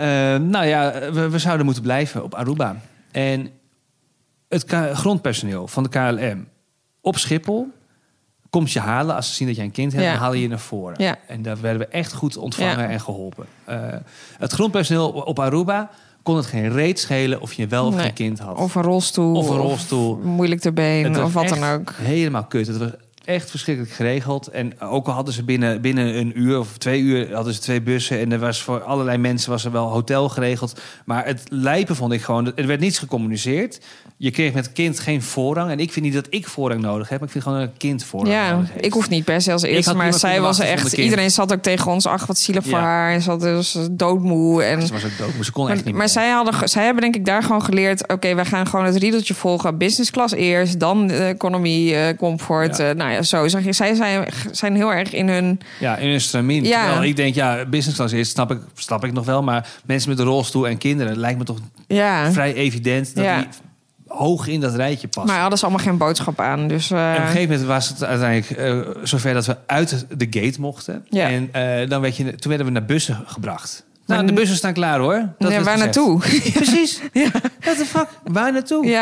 we zouden moeten blijven op Aruba. En het grondpersoneel van de KLM op Schiphol komt je halen als ze zien dat jij een kind hebt. Dan halen je naar voren. Ja. En daar werden we echt goed ontvangen en geholpen. Het grondpersoneel op Aruba kon het geen reet schelen of je wel of geen kind had. Of een rolstoel. Moeilijk te been of wat dan ook. Helemaal kut. Het was echt verschrikkelijk geregeld. En ook al hadden ze binnen een uur of 2 uur hadden ze 2 bussen. En er was voor allerlei mensen was er wel hotel geregeld. Maar het lijpen vond ik gewoon. Er werd niets gecommuniceerd. Je kreeg met kind geen voorrang. En ik vind niet dat ik voorrang nodig heb. Maar ik vind gewoon dat een kind voorrang nodig heeft. Ik hoef niet per se als eerste. Maar zij was echt. Iedereen zat ook tegen ons. Ach, wat zielig voor haar. En ze was dus doodmoe. En ze was ook doodmoe. Ze kon echt niet meer. Maar zij hebben denk ik daar gewoon geleerd. Oké, wij gaan gewoon het riedeltje volgen. Business class eerst. Dan economie, comfort. Nou ja, zo. Zij zijn heel erg in hun... Ja, in hun stramien. Ja. Terwijl ik denk, business class eerst snap ik nog wel. Maar mensen met een rolstoel en kinderen, het lijkt me toch vrij evident dat die hoog in dat rijtje passen. Maar hadden ze allemaal geen boodschap aan. Dus, En op een gegeven moment was het uiteindelijk zover dat we uit de gate mochten. Ja. En toen werden we naar bussen gebracht. Nou, de bussen staan klaar hoor. Waar naartoe? Precies. What the fuck? Waar naartoe? Ja.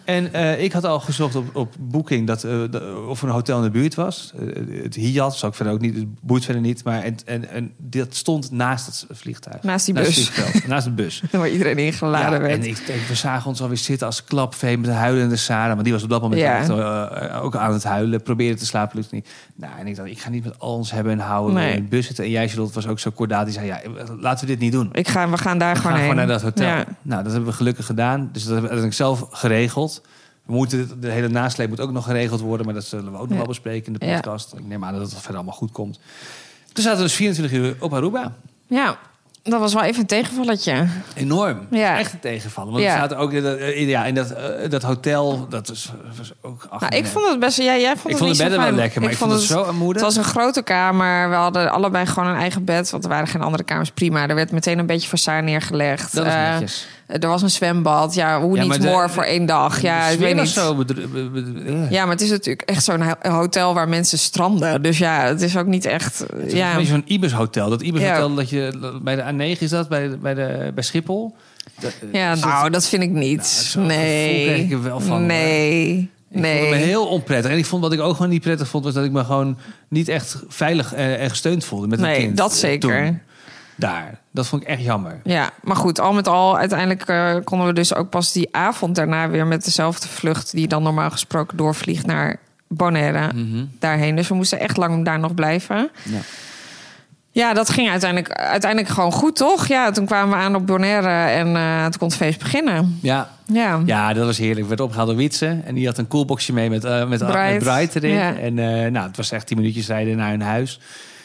En ik had al gezocht op Booking of er een hotel in de buurt was. Het Hyatt, zou ik verder ook niet, het boeit verder niet. Maar en dat stond naast het vliegtuig. Naast die bus. Naast de bus. Waar iedereen ingeladen werd. En we zagen ons alweer zitten als klapvee met de huilende Sarah. Want die was op dat moment ook aan het huilen. Probeerde te slapen, lukt niet. Nou, en ik dacht, ik ga niet met al ons hebben en houden in de bus zitten. En jij, Charlotte, was ook zo kordaat. Die zei, laten we dit niet doen. We gaan daar gewoon heen. Gewoon naar dat hotel. Ja. Nou, dat hebben we gelukkig gedaan. Dus dat heb ik zelf geregeld. De hele nasleep moet ook nog geregeld worden. Maar dat zullen we ook nog wel bespreken in de podcast. Ik neem aan dat het verder allemaal goed komt. Toen zaten we dus 24 uur op Aruba. Ja, dat was wel even een tegenvalletje. Enorm. Ja. Echt een tegenvallen. Want we zaten ook in dat hotel. Dat was ook... ik vond het best... Jij vond ik vond het bed wel lekker, maar ik vond het zo armoedig. Het was een grote kamer. We hadden allebei gewoon een eigen bed. Want er waren geen andere kamers. Prima. Er werd meteen een beetje façade neergelegd. Dat was netjes. Er was een zwembad. Ja, hoe niet more voor 1 dag. Ja, ik weet niet. Zo ja, maar het is natuurlijk echt zo'n hotel waar mensen stranden. Dus ja, het is ook niet echt... Het is een beetje zo'n Ibis hotel. Dat Ibis hotel dat je bij de A9 is dat, bij Schiphol. Dat vind ik niet. Nou, nee. Kreeg ik er wel van. Nee. Ik vond me heel onprettig. En ik vond wat ik ook gewoon niet prettig vond, was dat ik me gewoon niet echt veilig en gesteund voelde met een kind. Nee, dat zeker. Toen. Daar. Dat vond ik echt jammer. Ja, maar goed, al met al, uiteindelijk konden we dus ook pas die avond daarna weer met dezelfde vlucht die dan normaal gesproken doorvliegt naar Bonaire daarheen. Dus we moesten echt lang daar nog blijven. Ja. Ja, dat ging uiteindelijk gewoon goed, toch? Ja, toen kwamen we aan op Bonaire en toen kon het feest beginnen. Ja, dat was heerlijk. Ik werd opgehaald door Wietse en die had een coolboxje mee met Bright erin. Ja. En het was echt 10 minuutjes rijden naar hun huis.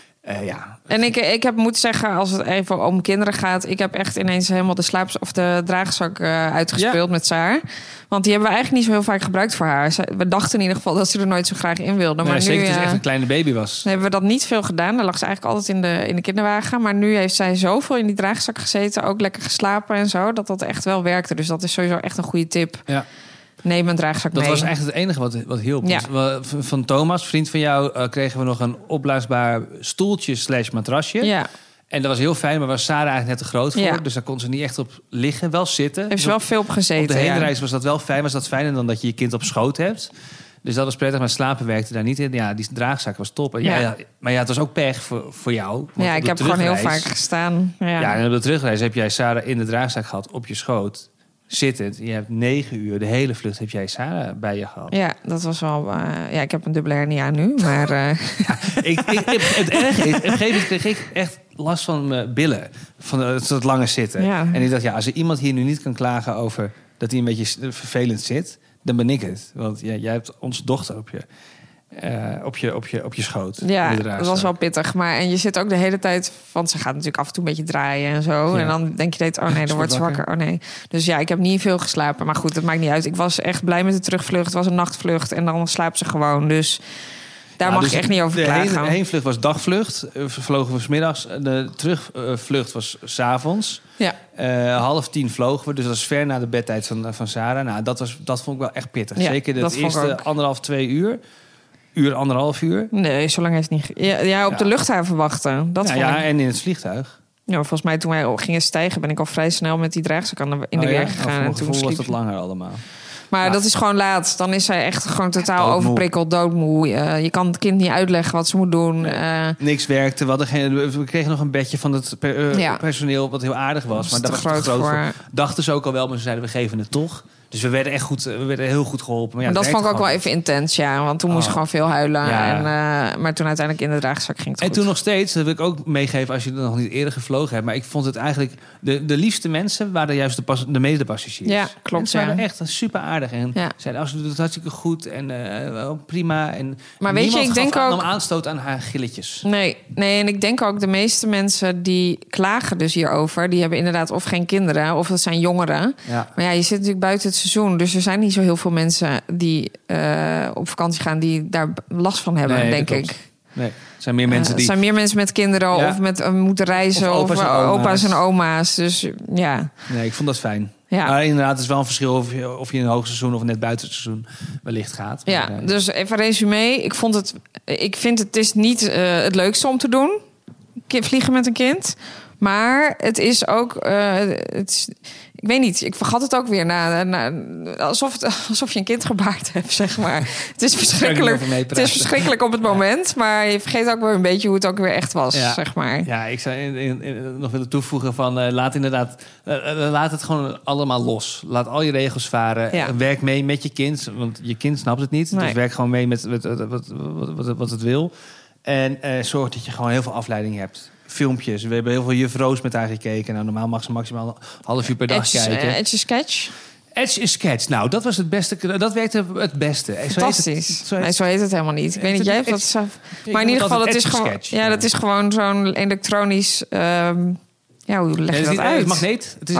En ik heb moeten zeggen, als het even om kinderen gaat, ik heb echt ineens helemaal de draagzak uitgespeeld met Saar. Want die hebben we eigenlijk niet zo heel vaak gebruikt voor haar. We dachten in ieder geval dat ze er nooit zo graag in wilde. Maar zeker nu, toen ze echt een kleine baby was. Hebben we dat niet veel gedaan. Daar lag ze eigenlijk altijd in de kinderwagen. Maar nu heeft zij zoveel in die draagzak gezeten, ook lekker geslapen en zo, dat echt wel werkte. Dus dat is sowieso echt een goede tip. Ja. Neem een draagzak mee. Dat was eigenlijk het enige wat hielp. Ja. Van Thomas, vriend van jou, kregen we nog een opblaasbaar stoeltje / matrasje. Ja. En dat was heel fijn, maar was Sarah eigenlijk net te groot voor. Ja. Dus daar kon ze niet echt op liggen. Wel zitten. Heeft ze wel veel op gezeten. Op de hele reis was dat wel fijn. Was dat fijner dan dat je je kind op schoot hebt. Dus dat was prettig, maar slapen werkte daar niet in. Ja, die draagzak was top. En maar het was ook pech voor jou. Ja, ik heb gewoon heel vaak gestaan. Ja, en op de terugreis heb jij Sarah in de draagzak gehad op je schoot. Zittend. Je hebt 9 uur, de hele vlucht heb jij Sarah bij je gehad. Ja, dat was wel... ik heb een dubbele hernia nu, maar... Het erge is, op een gegeven moment kreeg ik echt last van mijn billen. Van het lange zitten. Ja. En ik dacht, als er iemand hier nu niet kan klagen over dat hij een beetje vervelend zit, dan ben ik het. Want jij hebt onze dochter op je schoot. Ja, dat was wel pittig. En je zit ook de hele tijd... Want ze gaat natuurlijk af en toe een beetje draaien en zo. Ja. En dan denk je steeds, oh nee, dan wordt ze wakker. Oh nee. Dus ja, ik heb niet veel geslapen. Maar goed, dat maakt niet uit. Ik was echt blij met de terugvlucht. Het was een nachtvlucht en dan slaapt ze gewoon. Dus daar mag je echt niet over klagen. De heenvlucht was dagvlucht. Vlogen we 's middags. De terugvlucht was 's avonds. Ja. 9:30 vlogen we. Dus dat was ver na de bedtijd van Sarah. Nou, dat vond ik wel echt pittig. Ja, zeker de eerste 1,5-2 uur. 1,5 uur? Nee, zo lang heeft het niet... Ja, op de luchthaven wachten. Dat en in het vliegtuig. Ja, volgens mij toen wij gingen stijgen, ben ik al vrij snel met die draagzak in de weer gegaan. En toen was het langer allemaal. Maar dat is gewoon laat. Dan is zij echt gewoon totaal overprikkeld, doodmoe. Je kan het kind niet uitleggen wat ze moet doen. Niks werkte. We kregen nog een bedje van het personeel wat heel aardig was. Maar dat was te groot voor. Dachten ze ook al wel, maar ze zeiden we geven het toch. Dus we werden echt goed, heel goed geholpen. Maar dat vond ik ook wel even intens, want toen moest ik gewoon veel huilen. Ja. Maar toen uiteindelijk in de draagzak ging het goed. En toen nog steeds, dat wil ik ook meegeven als je er nog niet eerder gevlogen hebt. Maar ik vond het eigenlijk, de liefste mensen waren juist de medepassagiers. Ja, klopt. Ze waren echt super aardig. En zeiden, als ze doet het hartstikke goed en prima. En maar weet je, ik denk ook... nam aanstoot aan haar gilletjes. Nee, en ik denk ook de meeste mensen die klagen dus hierover, die hebben inderdaad of geen kinderen of dat zijn jongeren. Ja. Maar je zit natuurlijk buiten het seizoen. Dus er zijn niet zo heel veel mensen die op vakantie gaan die daar last van hebben, denk ik. Nee, er zijn meer mensen die... zijn meer mensen met kinderen of met moeten reizen of opa's en oma's. Dus ja. Nee, ik vond dat fijn. Ja. Maar inderdaad, het is wel een verschil of je in een hoogseizoen of net buiten het seizoen wellicht gaat. Ja, dus even resume. Ik vind het is niet het leukste om te doen. Vliegen met een kind. Maar het is ook... Ik weet niet, ik vergat het ook weer alsof je een kind gebaard hebt, zeg maar. Het is verschrikkelijk. Het is verschrikkelijk op het moment, maar je vergeet ook weer een beetje hoe het ook weer echt was, zeg maar. Ja, ik zou nog willen toevoegen van laat het gewoon allemaal los. Laat al je regels varen. Ja. Werk mee met je kind, want je kind snapt het niet. Nee. Dus werk gewoon mee met wat het wil. En zorg dat je gewoon heel veel afleiding hebt. Filmpjes. We hebben heel veel Juf Roos met haar gekeken. Nou, normaal mag ze maximaal een half uur per dag kijken. Edge Sketch. Edge is Sketch. Nou, dat was het beste. Dat werkte het beste. Fantastisch. Zo heet het helemaal niet. Ik weet niet, jij hebt dat zo. Maar in ieder geval, dat is gewoon. Ja, dat is gewoon zo'n elektronisch. Hoe leg je dat uit? Het is magneet. Het is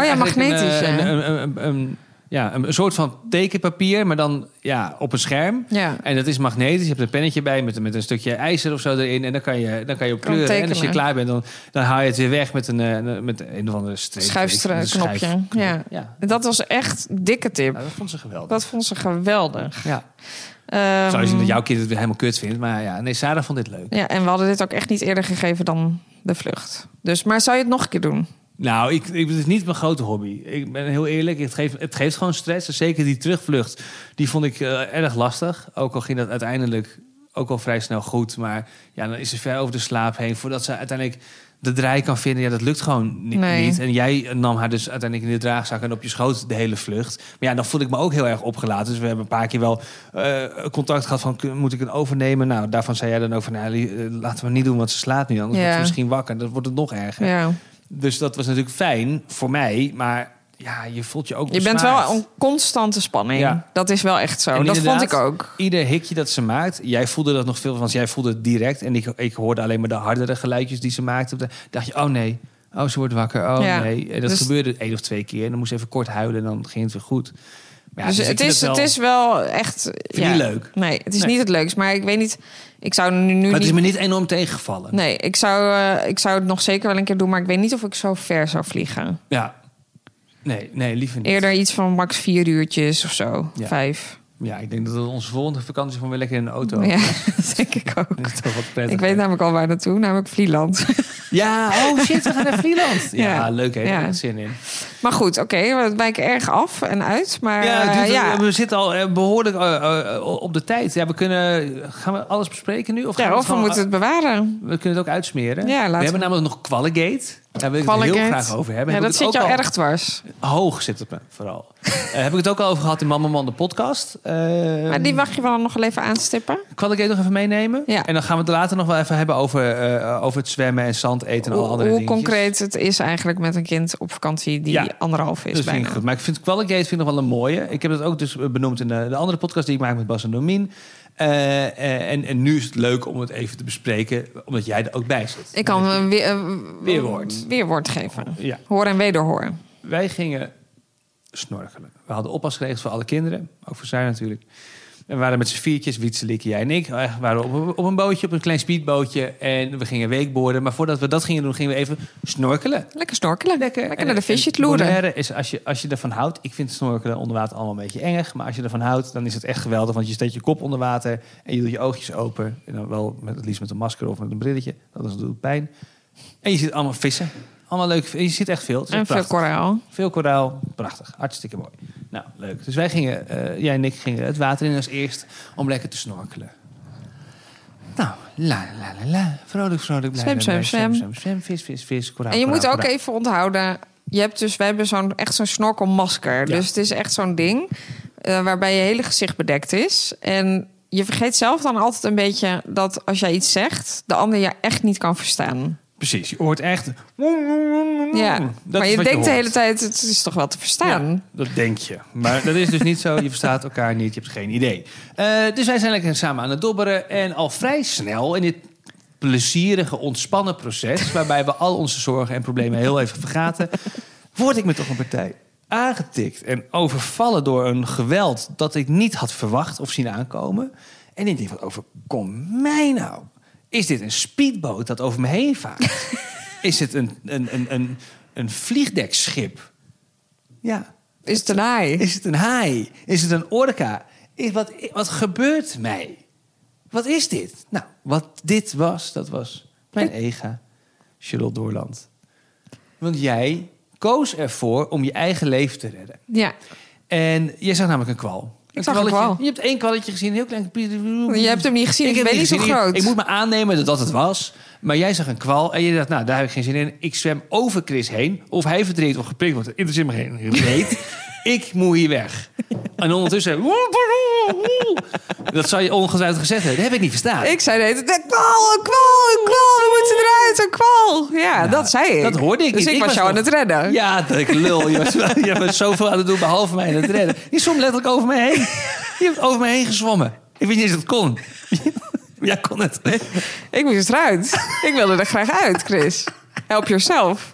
magnetisch. Een soort van tekenpapier, maar dan op een scherm. Ja. En dat is magnetisch. Je hebt een pennetje bij met een stukje ijzer of zo erin. En dan kan je op kleuren. En als je klaar bent, dan haal je het weer weg met een of andere streep. Schuifknopje. Ja. Dat was echt dikke tip. Ja, dat vond ze geweldig. Ja. Zou je zien dat jouw kind het weer helemaal kut vindt. Maar Sarah vond dit leuk. Ja, en we hadden dit ook echt niet eerder gegeven dan de vlucht. Dus, maar zou je het nog een keer doen? Nou, het is niet mijn grote hobby. Ik ben heel eerlijk, het geeft gewoon stress. Dus zeker die terugvlucht, die vond ik erg lastig. Ook al ging dat uiteindelijk ook al vrij snel goed. Maar dan is ze ver over de slaap heen. Voordat ze uiteindelijk de draai kan vinden. Dat lukt gewoon niet. En jij nam haar dus uiteindelijk in de draagzak en op je schoot de hele vlucht. Maar dan voelde ik me ook heel erg opgelaten. Dus we hebben een paar keer wel contact gehad van, moet ik het overnemen? Nou, daarvan zei jij dan ook van, laten we niet doen, want ze slaapt nu. Anders wordt ze misschien wakker. Dan wordt het nog erger. Ja. Dus dat was natuurlijk fijn voor mij, maar je voelt je ook Je bent wel een constante spanning. Ja. Dat is wel echt zo. En dat vond ik ook. Ieder hikje dat ze maakt, jij voelde dat nog veel, want jij voelde het direct. En ik hoorde alleen maar de hardere geluidjes die ze maakte. Dan dacht je, oh nee, ze wordt wakker, nee. En dat gebeurde 1 of 2 keer. En dan moest ze even kort huilen en dan ging het weer goed. Maar dus het is wel echt... Niet leuk. Nee, het is niet het leukst. Maar ik weet niet... Ik zou nu maar het is me niet enorm tegengevallen. Nee, ik zou het nog zeker wel een keer doen. Maar ik weet niet of ik zo ver zou vliegen. Ja. Nee, liever niet. Eerder iets van max 4 uurtjes of zo. 5. Ja, ik denk dat we onze volgende vakantie gewoon weer lekker in de auto. Ja, dat denk ik ook. Dat is toch wat prettig. Ik weet namelijk al waar naartoe, namelijk Vlieland. Ja, shit, we gaan naar Vlieland. Ja, leuk hè, daar heb ik zin in. Maar goed, oké, we wijken erg af en uit. Maar we zitten al behoorlijk op de tijd. Ja, gaan we alles bespreken nu? Of we moeten het bewaren. We kunnen het ook uitsmeren. Ja, we hebben namelijk nog Qualigate. Daar wil ik het heel graag over hebben. Ja, dat zit jou erg dwars. Hoog zit het me, vooral. Heb ik het ook al over gehad in Mama Man, de podcast. Maar die mag je wel nog even aanstippen. Qualigate nog even meenemen. Ja. En dan gaan we het later nog wel even hebben over het zwemmen en zand eten en alle andere dingen. Hoe concreet het is eigenlijk met een kind op vakantie die 1,5 is dat bijna. Vind ik goed. Maar ik vind Qualigate nog wel een mooie. Ik heb het ook dus benoemd in de andere podcast die ik maak met Bas en Domien. En nu is het leuk om het even te bespreken, omdat jij er ook bij zit. Ik kan een weerwoord geven. Ja. Hoor en wederhoor. Wij gingen snorkelen. We hadden oppas geregeld voor alle kinderen, ook voor zij natuurlijk. En we waren met z'n 4'tjes, Wietse, Lieke, jij en ik. We waren op een bootje, op een klein speedbootje. En we gingen weekboarden. Maar voordat we dat gingen doen, gingen we even snorkelen. Lekker snorkelen. Lekker naar de visje loeren. Bonaire is, als je ervan houdt... Ik vind snorkelen onder water allemaal een beetje eng. Maar als je ervan houdt, dan is het echt geweldig. Want je steekt je kop onder water en je doet je oogjes open. En dan wel het liefst met een masker of met een brilletje. Dat doet pijn. En je ziet allemaal vissen. Allemaal leuk. Je ziet echt veel. En veel koraal. Veel koraal. Prachtig. Hartstikke mooi. Nou, leuk. Dus wij gingen, jij en ik gingen het water in als eerst om lekker te snorkelen. Nou, la. Vrolijk, blij. Zwem. Vis, koraal. En je moet ook even onthouden, wij hebben echt zo'n snorkelmasker. Ja. Dus het is echt zo'n ding waarbij je hele gezicht bedekt is. En je vergeet zelf dan altijd een beetje dat als jij iets zegt, de ander je echt niet kan verstaan. Precies, je hoort echt... Ja, maar je denkt de hele tijd, het is toch wel te verstaan? Ja, dat denk je. Maar dat is dus niet zo. Je verstaat elkaar niet, je hebt geen idee. Dus wij zijn lekker samen aan het dobberen. En al vrij snel in dit plezierige, ontspannen proces... waarbij we al onze zorgen en problemen heel even vergaten... word ik me toch een partij aangetikt en overvallen door een geweld... dat ik niet had verwacht of zien aankomen. En ik denk, wat overkomt mij nou? Is dit een speedboot dat over me heen vaart? Is het een vliegdekschip? Ja. Is het een haai? Is het een haai? Is het een orka? Wat gebeurt mij? Wat is dit? Nou, wat dit was, dat was mijn ega, Charlotte Doorland. Want jij koos ervoor om je eigen leven te redden. Ja. En jij zag namelijk een kwal. Ik zag een kwal. Je hebt 1 kwalletje gezien, een heel klein... Je hebt hem niet gezien, ik weet niet zo groot. Ik moet me aannemen dat dat het was. Maar jij zag een kwal en je dacht, nou, daar heb ik geen zin in. Ik zwem over Chris heen. Of hij verdrinkt of geprikt wordt, interesseert me geen reet. Ik moet hier weg. En ondertussen... Dat zou je ongetwijfeld gezegd hebben. Dat heb ik niet verstaan. Ik zei een kwal, we moeten eruit, een kwal. Ja, dat zei ik. Dat hoorde ik dus niet. ik was jou aan het redden. Ja, ik lul. Je was zoveel aan het doen, behalve mij aan het redden. Je zwom letterlijk over mij heen. Je hebt over mij heen gezwommen. Ik weet niet eens dat het kon. Jij kon het. Ik moest eruit. Ik wilde er graag uit, Chris. Help yourself.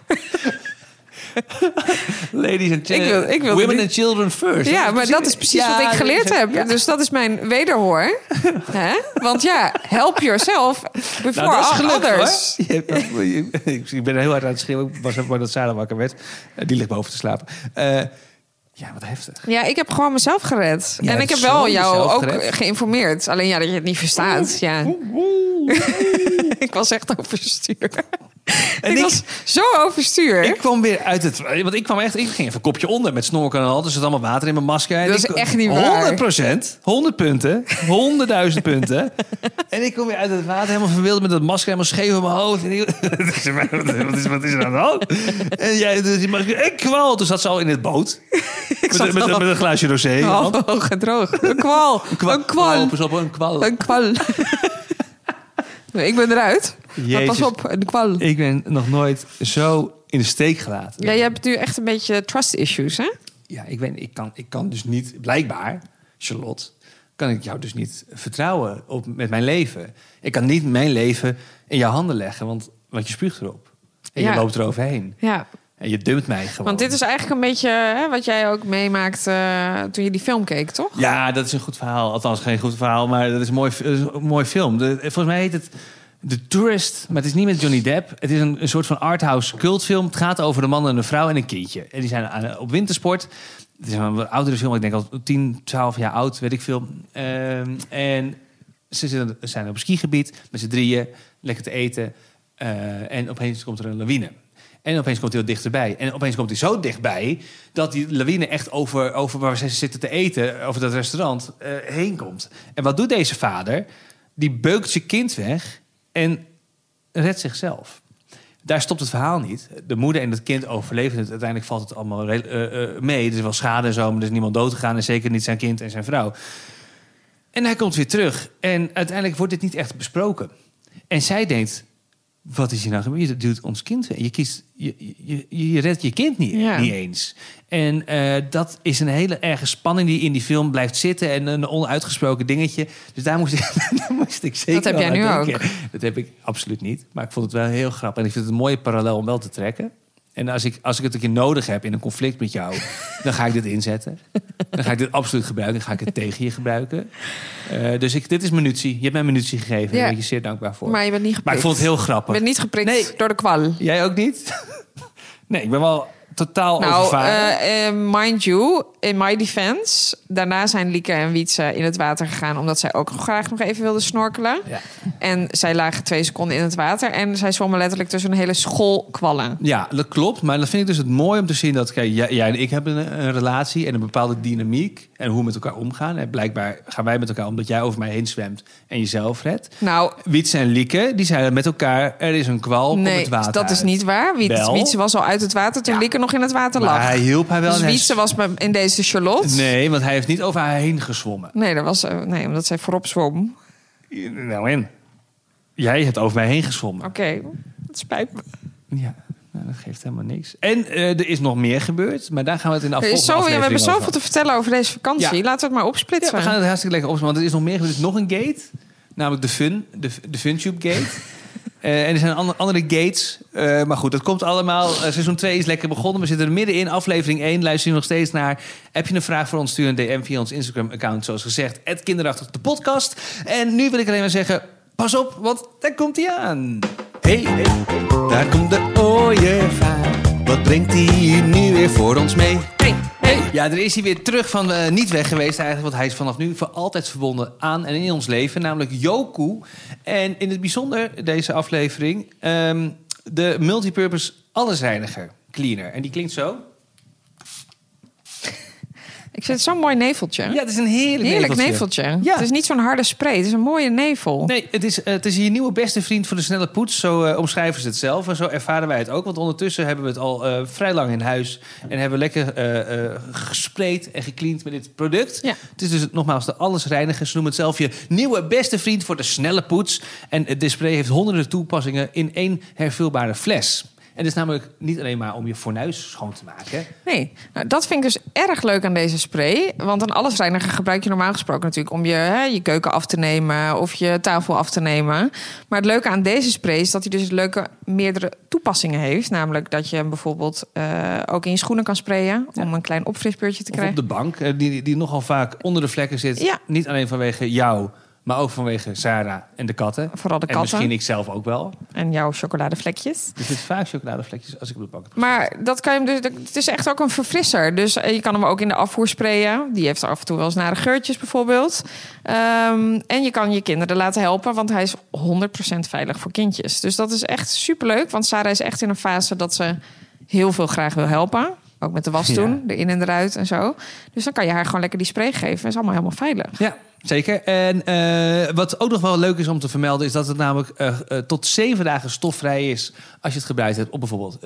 Ladies and gentlemen. Women and children first. Ja, maar dat is precies wat ik geleerd heb. Ja. Dus dat is mijn wederhoor. Want help yourself before others. Ik ben er heel hard aan het schreeuwen. Ik was even maar dat Sarah wakker werd. Die ligt boven te slapen. Ja, wat heftig. Ja, ik heb gewoon mezelf gered. Ja, en ik heb wel jou ook geïnformeerd. Alleen dat je het niet verstaat. Ja. Ik was echt overstuur. Ik was zo overstuur. Ik kwam weer uit het... Want ik ging even een kopje onder met snorken en al. Dus er zat allemaal water in mijn masker. Dat is echt niet waar. 100%. 100 punten. 100.000 punten. En ik kom weer uit het water helemaal verwilderd met dat masker helemaal scheef op mijn hoofd. Wat is er aan de hand? En jij dus die masker... Ik kwal. Toen zat ze al in het boot. Met een glaasje rosé. Hoog en droog. Een kwal. Een kwal. Pas op, een kwal. Een kwal. Ik ben eruit. Maar pas op, een kwal. Ik ben nog nooit zo in de steek gelaten. Ja, je hebt nu echt een beetje trust issues, hè? Ja, ik kan dus niet, blijkbaar, Charlotte, kan ik jou dus niet vertrouwen met mijn leven. Ik kan niet mijn leven in jouw handen leggen, want je spuugt erop. En je loopt eroverheen. Ja. En je dumpt mij gewoon. Want dit is eigenlijk een beetje wat jij ook meemaakt toen je die film keek, toch? Ja, dat is een goed verhaal. Althans, geen goed verhaal, maar dat is een mooi film. Volgens mij heet het The Tourist, maar het is niet met Johnny Depp. Het is een soort van arthouse cultfilm. Het gaat over een man en een vrouw en een kindje. En die zijn op wintersport. Het is een oudere film, ik denk al 10, 12 jaar oud, weet ik veel. En ze zijn op een skigebied met z'n drieën, lekker te eten. En opeens komt er een lawine. En opeens komt hij heel dichterbij. En opeens komt hij zo dichtbij dat die lawine echt over waar ze zitten te eten, over dat restaurant, heen komt. En wat doet deze vader? Die beukt zijn kind weg en redt zichzelf. Daar stopt het verhaal niet. De moeder en het kind overleven het. Uiteindelijk valt het allemaal mee. Er is wel schade en zo, maar er is niemand dood gegaan. En zeker niet zijn kind en zijn vrouw. En hij komt weer terug. En uiteindelijk wordt dit niet echt besproken. En zij denkt, wat is hier nou gebeurd? Je doet ons kind. Je redt je kind niet eens. En dat is een hele erge spanning die in die film blijft zitten. En een onuitgesproken dingetje. Dus daar moest ik zeker. Dat heb jij nu ook. Dat heb ik absoluut niet. Maar ik vond het wel heel grappig. En ik vind het een mooie parallel om wel te trekken. En als ik het een keer nodig heb in een conflict met jou, dan ga ik dit inzetten. Dan ga ik dit absoluut gebruiken. Dan ga ik het tegen je gebruiken. Dus dit is munitie. Je hebt mij munitie gegeven. Daar ben ik je zeer dankbaar voor. Maar je bent niet geprikt. Maar ik vond het heel grappig. Je bent niet geprikt door de kwal. Jij ook niet? Nee, ik ben wel totaal overvaren. Mind you, in my defense, daarna zijn Lieke en Wietse in het water gegaan, omdat zij ook graag nog even wilden snorkelen. Ja. En zij lagen 2 seconden in het water en zij zwommen letterlijk tussen een hele school kwallen. Ja, dat klopt. Maar dan vind ik dus het mooi om te zien dat jij en ik hebben een relatie en een bepaalde dynamiek en hoe we met elkaar omgaan. En blijkbaar gaan wij met elkaar omdat jij over mij heen zwemt en jezelf redt. Nou, Wietse en Lieke, die zeiden met elkaar, er is een kwal op het water. Dat is niet waar. Wietse was al uit het water toen Lieke nog in het water lag. Maar hij hielp haar wel. Dus Wietse was in deze Charlotte. Nee, want hij heeft niet over haar heen gezwommen. Nee, omdat zij voorop zwom. Nou en? Jij hebt over mij heen gezwommen. Oké, het spijt me. Ja, dat geeft helemaal niks. En er is nog meer gebeurd, maar daar gaan we het in de volgende aflevering we hebben zoveel te vertellen over deze vakantie. Ja. Laten we het maar opsplitsen. Ja, we gaan het hartstikke lekker opsplitsen, want er is nog meer gebeurd. Er is nog een gate, namelijk de FunTube gate. En er zijn andere gates. Maar goed, dat komt allemaal. Seizoen 2 is lekker begonnen. We zitten er middenin. Aflevering 1. Luister je nog steeds naar. Heb je een vraag voor ons? Stuur een DM via ons Instagram-account. Zoals gezegd, @kinderachtig de podcast. En nu wil ik alleen maar zeggen, pas op, want daar komt hij aan. Hey, daar komt de ooievaar. Wat brengt hij nu weer voor ons mee? Hey. Ja, er is hij weer terug van niet weg geweest eigenlijk. Want hij is vanaf nu voor altijd verbonden aan en in ons leven. Namelijk Joku. En in het bijzonder deze aflevering de multipurpose allesreiniger. cleaner. En die klinkt zo. Ik vind het zo'n mooi neveltje. Ja, het is een heerlijk neveltje. Ja. Het is niet zo'n harde spray. Het is een mooie nevel. Nee, het is je nieuwe beste vriend voor de snelle poets. Zo omschrijven ze het zelf. En zo ervaren wij het ook. Want ondertussen hebben we het al vrij lang in huis. En hebben we lekker gesprayed en gecleand met dit product. Ja. Het is dus nogmaals de allesreiniger. Ze noemen het zelf je nieuwe beste vriend voor de snelle poets. En de spray heeft honderden toepassingen in 1 hervulbare fles. En het is namelijk niet alleen maar om je fornuis schoon te maken. Nee, nou, dat vind ik dus erg leuk aan deze spray. Want een allesreiniger gebruik je normaal gesproken natuurlijk... om je keuken af te nemen of je tafel af te nemen. Maar het leuke aan deze spray is dat hij dus leuke meerdere toepassingen heeft. Namelijk dat je hem bijvoorbeeld ook in je schoenen kan sprayen... om een klein opfrisbeurtje te krijgen. Of op de bank, die nogal vaak onder de vlekken zit. Ja. Niet alleen vanwege jou... maar ook vanwege Sarah en de katten. Vooral de en katten. misschien ik zelf ook wel. En jouw chocoladevlekjes. Er zitten vaak chocoladevlekjes als ik op de bank heb. Maar dat kan je hem dus. Het is echt ook een verfrisser. Dus je kan hem ook in de afvoer sprayen. Die heeft af en toe wel eens nare geurtjes bijvoorbeeld. En je kan je kinderen laten helpen, want hij is 100% veilig voor kindjes. Dus dat is echt superleuk. Want Sarah is echt in een fase dat ze heel veel graag wil helpen. Ook met de was doen, erin en eruit en zo. Dus dan kan je haar gewoon lekker die spray geven. Dat is allemaal helemaal veilig. Ja, zeker. En wat ook nog wel leuk is om te vermelden... is dat het namelijk tot 7 dagen stofvrij is... als je het gebruikt hebt op bijvoorbeeld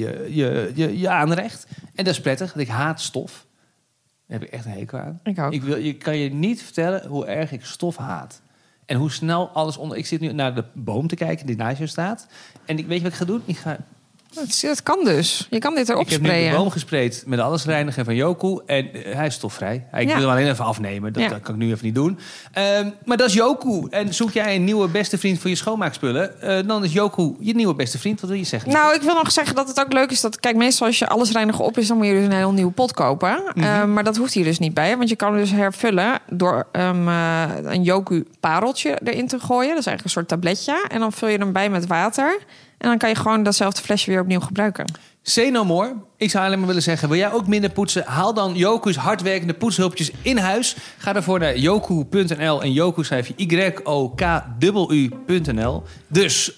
je aanrecht. En dat is prettig, want ik haat stof. Daar heb ik echt een hekel aan. Ik ook. Ik kan je niet vertellen hoe erg ik stof haat. En hoe snel alles onder... Ik zit nu naar de boom te kijken die naast je staat. En weet je wat ik ga doen? Ik ga... Dat kan dus. Je kan dit erop sprayen. Ik heb nu de boom gespreid met de allesreiniger van Yoku. En hij is stofvrij. Ik wil hem alleen even afnemen. Dat kan ik nu even niet doen. Maar dat is Yoku. En zoek jij een nieuwe beste vriend voor je schoonmaakspullen... dan is Yoku je nieuwe beste vriend. Wat wil je zeggen? Nou, ik wil nog zeggen dat het ook leuk is dat... Kijk, meestal als je allesreiniger op is... dan moet je dus een heel nieuwe pot kopen. Maar dat hoeft hier dus niet bij. Want je kan hem dus hervullen door een Yoku pareltje erin te gooien. Dat is eigenlijk een soort tabletje. En dan vul je hem bij met water... En dan kan je gewoon datzelfde flesje weer opnieuw gebruiken. Say no more. Ik zou alleen maar willen zeggen... wil jij ook minder poetsen? Haal dan Yoku's hardwerkende poetshulpjes in huis. Ga daarvoor naar yoku.nl. En Yoku schrijf je YOKWU.nl. Dus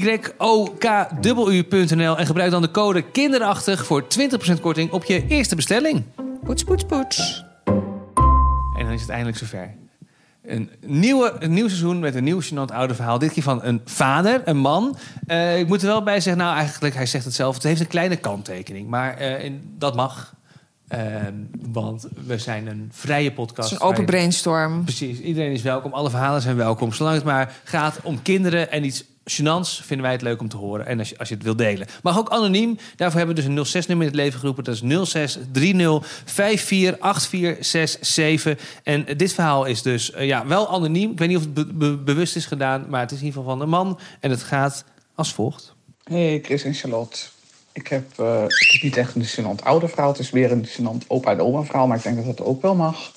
YOKWU.nl. En gebruik dan de code kinderachtig... voor 20% korting op je eerste bestelling. Poets, poets, poets. En dan is het eindelijk zover. Een nieuw seizoen met een nieuw gênant ouderverhaal. Dit keer van een vader, een man. Ik moet er wel bij zeggen, nou eigenlijk, hij zegt het zelf... het heeft een kleine kanttekening, maar dat mag. Want we zijn een vrije podcast. Het is een open brainstorm. Precies, iedereen is welkom, alle verhalen zijn welkom. Zolang het maar gaat om kinderen en iets gênants... vinden wij het leuk om te horen en als je het wilt delen. Mag ook anoniem, daarvoor hebben we dus een 06-nummer in het leven geroepen. Dat is 0630548467. En dit verhaal is dus wel anoniem. Ik weet niet of het bewust is gedaan, maar het is in ieder geval van een man. En het gaat als volgt. Hey Chris en Charlotte. Ik heb niet echt een gênant ouderverhaal. Het is weer een gênant opa en oma verhaal, maar ik denk dat dat ook wel mag.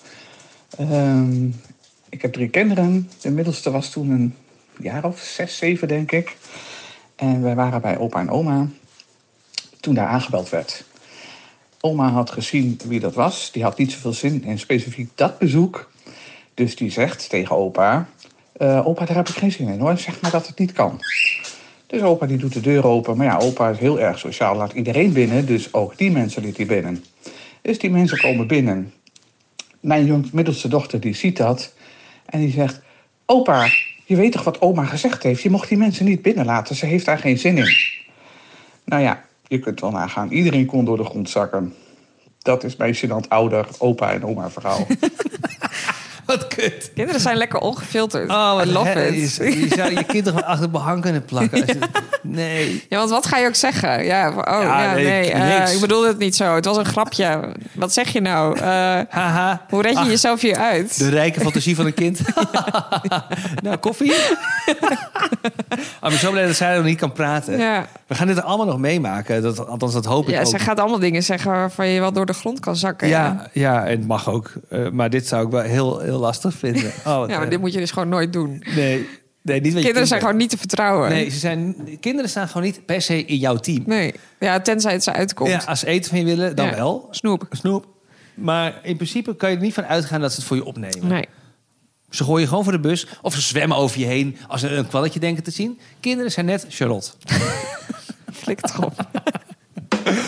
Ik heb 3 kinderen. De middelste was toen een jaar of 6, 7 denk ik. En wij waren bij opa en oma toen daar aangebeld werd. Oma had gezien wie dat was. Die had niet zoveel zin in specifiek dat bezoek. Dus die zegt tegen opa... opa, daar heb ik geen zin in hoor. Zeg maar dat het niet kan. Dus opa die doet de deur open. Maar ja, opa is heel erg sociaal. Laat iedereen binnen. Dus ook die mensen liet hij binnen. Dus die mensen komen binnen. Mijn middelste dochter die ziet dat. En die zegt... Opa, je weet toch wat oma gezegd heeft? Je mocht die mensen niet binnenlaten. Ze heeft daar geen zin in. Nou ja, je kunt wel nagaan. Iedereen kon door de grond zakken. Dat is mijn gênant ouder opa en oma verhaal. Wat kut. Kinderen zijn lekker ongefilterd. Oh, I love it. Je zou je kind toch wel achter behang kunnen plakken. Ja. Nee. Ja, want wat ga je ook zeggen? Nee. Ik bedoelde het niet zo. Het was een grapje. Wat zeg je nou? Haha. Hoe red je jezelf hier uit? De rijke fantasie van een kind. Nou, koffie? Maar zo blij dat zij nog niet kan praten. Ja. We gaan dit er allemaal nog meemaken. Althans, dat hoop ik ook. Ja, ze gaat allemaal dingen zeggen waarvan je wel door de grond kan zakken. Ja, en het mag ook. Maar dit zou ik wel heel lastig vinden. Maar dit moet je dus gewoon nooit doen. Nee, niet wat kinderen zijn gewoon niet te vertrouwen. Nee, kinderen staan gewoon niet per se in jouw team. Nee, ja, tenzij het ze uitkomt. Ja, als ze eten van je willen, dan wel. Snoep. Maar in principe kan je er niet van uitgaan dat ze het voor je opnemen. Nee. Ze gooien je gewoon voor de bus. Of ze zwemmen over je heen als ze een kwalletje denken te zien. Kinderen zijn net Charlotte. Flik het op.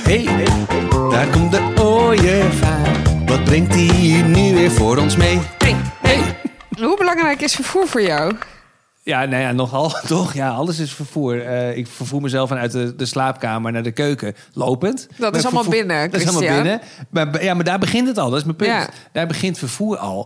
Hey, daar komt de ooievaar. Wat brengt hij hier nu weer voor ons mee? Hey. Hoe belangrijk is vervoer voor jou? Ja, nou ja, nogal, toch? Ja, alles is vervoer. Ik vervoer mezelf vanuit de slaapkamer naar de keuken, lopend. Dat is allemaal binnen, Dat is allemaal binnen. Maar daar begint het al, dat is mijn punt. Ja. Daar begint vervoer al.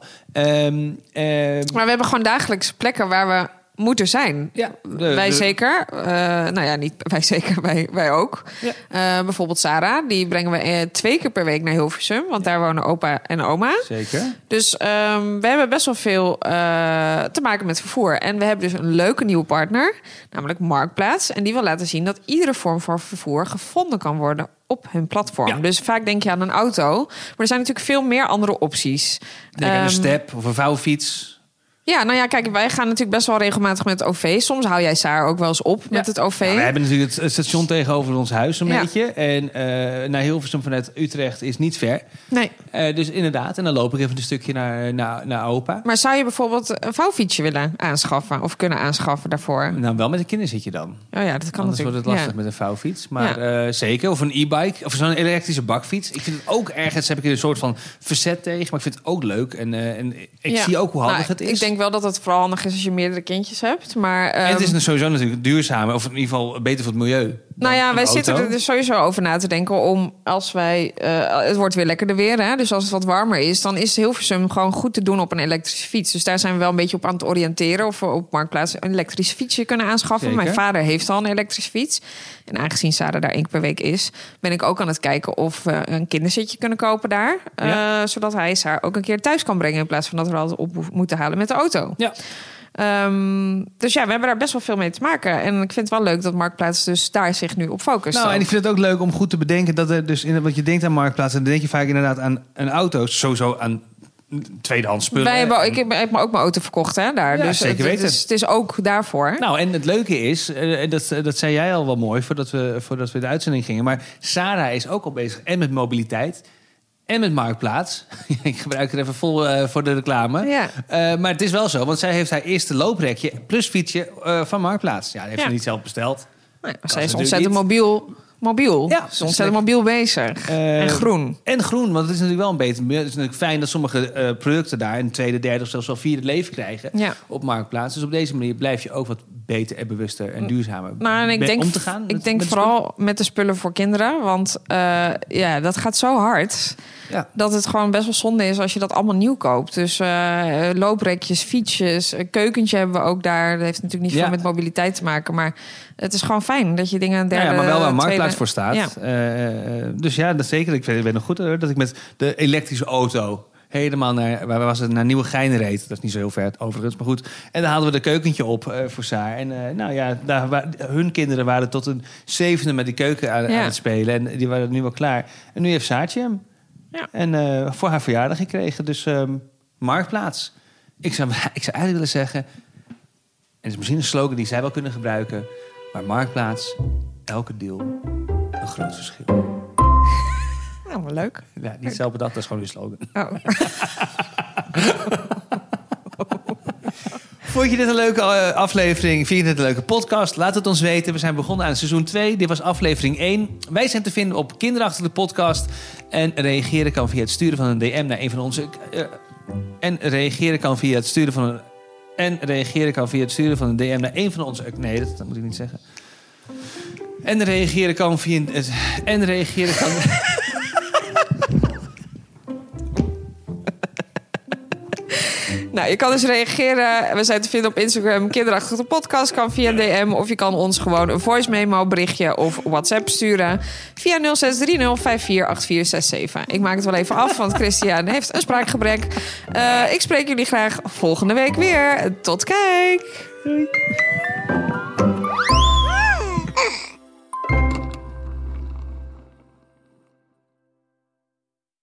Maar we hebben gewoon dagelijks plekken waar we moeten zijn. Ja, wij zeker. Nou ja, niet wij zeker, wij ook. Ja. Bijvoorbeeld Sarah, die brengen we 2 keer per week naar Hilversum. Want daar wonen opa en oma. Zeker. Dus we hebben best wel veel te maken met vervoer. En we hebben dus een leuke nieuwe partner, namelijk Marktplaats. En die wil laten zien dat iedere vorm van vervoer gevonden kan worden op hun platform. Ja. Dus vaak denk je aan een auto. Maar er zijn natuurlijk veel meer andere opties. Denk aan een step of een vouwfiets. Ja, nou ja, kijk, wij gaan natuurlijk best wel regelmatig met het OV. Soms hou jij Saar ook wel eens op met het OV. Nou, we hebben natuurlijk het station tegenover ons huis een Ja. beetje. En naar Hilversum vanuit Utrecht is niet ver. Nee. Dus inderdaad, en dan loop ik even een stukje naar opa. Maar zou je bijvoorbeeld een vouwfietsje willen aanschaffen of kunnen aanschaffen daarvoor? Nou, wel met een kinderzitje dan. Oh ja, dat kan Anders wordt natuurlijk. het lastig met een vouwfiets. Maar zeker, of een e-bike, of zo'n elektrische bakfiets. Ik vind het ook ergens, heb ik een soort van verzet tegen. Maar ik vind het ook leuk. En ik zie ook hoe handig het is. Ik denk wel dat het vooral handig is als je meerdere kindjes hebt. Maar, en het is sowieso natuurlijk duurzamer, of in ieder geval beter voor het milieu. Nou ja, wij auto. zitten er dus sowieso over na te denken om als wij... het wordt weer lekkerder weer, hè? Dus als het wat warmer is, dan is Hilversum gewoon goed te doen op een elektrische fiets. Dus daar zijn we wel een beetje op aan het oriënteren. Of we op Marktplaats een elektrische fietsje kunnen aanschaffen. Zeker. Mijn vader heeft al een elektrische fiets. En aangezien Sarah daar 1 keer per week is, ben ik ook aan het kijken of we een kinderzitje kunnen kopen daar. Ja. Zodat hij haar ook een keer thuis kan brengen in plaats van dat we altijd op moeten halen met de auto. Ja. Dus ja, we hebben daar best wel veel mee te maken. En ik vind het wel leuk dat Marktplaats dus daar zich nu op focust. Nou, en ik vind het ook leuk om goed te bedenken dat er dus wat je denkt aan Marktplaats, en dan denk je vaak inderdaad aan auto's, sowieso aan tweedehands spullen. Ik heb ook mijn auto verkocht, hè, daar. Ja, dus zeker weten. Het is ook daarvoor. Nou, en het leuke is, dat zei jij al wel mooi voordat we de uitzending gingen, maar Sarah is ook al bezig en met mobiliteit en met Marktplaats. Ik gebruik het even vol voor de reclame. Ja. Maar het is wel zo, want zij heeft haar eerste looprekje plus fietsje van Marktplaats. Ja, dat heeft ze niet zelf besteld. Nou, Kan zij ze is natuurlijk ontzettend mobiel. Ja, Ze is ontzettend mobiel bezig. En groen. En groen, want het is natuurlijk wel een beter. Het is natuurlijk fijn dat sommige producten daar een tweede, derde of zelfs wel 4e leven krijgen op Marktplaats. Dus op deze manier blijf je ook wat beter en bewuster en duurzamer Nou, en ik denk, om te gaan. Ik denk vooral met de spullen voor kinderen. Want dat gaat zo hard. Ja. Dat het gewoon best wel zonde is als je dat allemaal nieuw koopt. Dus looprekjes, fietsjes, een keukentje hebben we ook daar. Dat heeft natuurlijk niet veel met mobiliteit te maken. Maar het is gewoon fijn dat je dingen een derde... Ja, maar wel waar Marktplaats tweede... voor staat. Ja. Dus ja, dat zeker. Ik weet nog goed dat ik met de elektrische auto helemaal naar Nieuwegein reed. Dat is niet zo heel ver overigens, maar goed. En dan haalden we de keukentje op voor Saar. En hun kinderen waren tot een 7e met die keuken aan het spelen. En die waren nu wel klaar. En nu heeft Saartje hem. Ja. En voor haar verjaardag gekregen. Dus Marktplaats. Ik zou eigenlijk willen zeggen, en het is misschien een slogan die zij wel kunnen gebruiken, maar Marktplaats, elke deal, een groot verschil. Nou, maar leuk. Ja, niet zelf bedacht, dat is gewoon uw slogan. Oh. Vond je dit een leuke aflevering? Vind je dit een leuke podcast? Laat het ons weten. We zijn begonnen aan seizoen 2. Dit was aflevering 1. Wij zijn te vinden op Kinderachtig de podcast. En reageren kan via het sturen van een DM naar een van onze... En reageren kan via het sturen van een DM naar een van onze... Nee, dat moet ik niet zeggen. En reageren kan via... Nou, je kan dus reageren. We zijn te vinden op Instagram. Kinderachtig de podcast kan via een DM. Of je kan ons gewoon een voice memo, berichtje of WhatsApp sturen. Via 0630548467. Ik maak het wel even af, want Christian heeft een spraakgebrek. Ik spreek jullie graag volgende week weer. Tot kijk! Doei.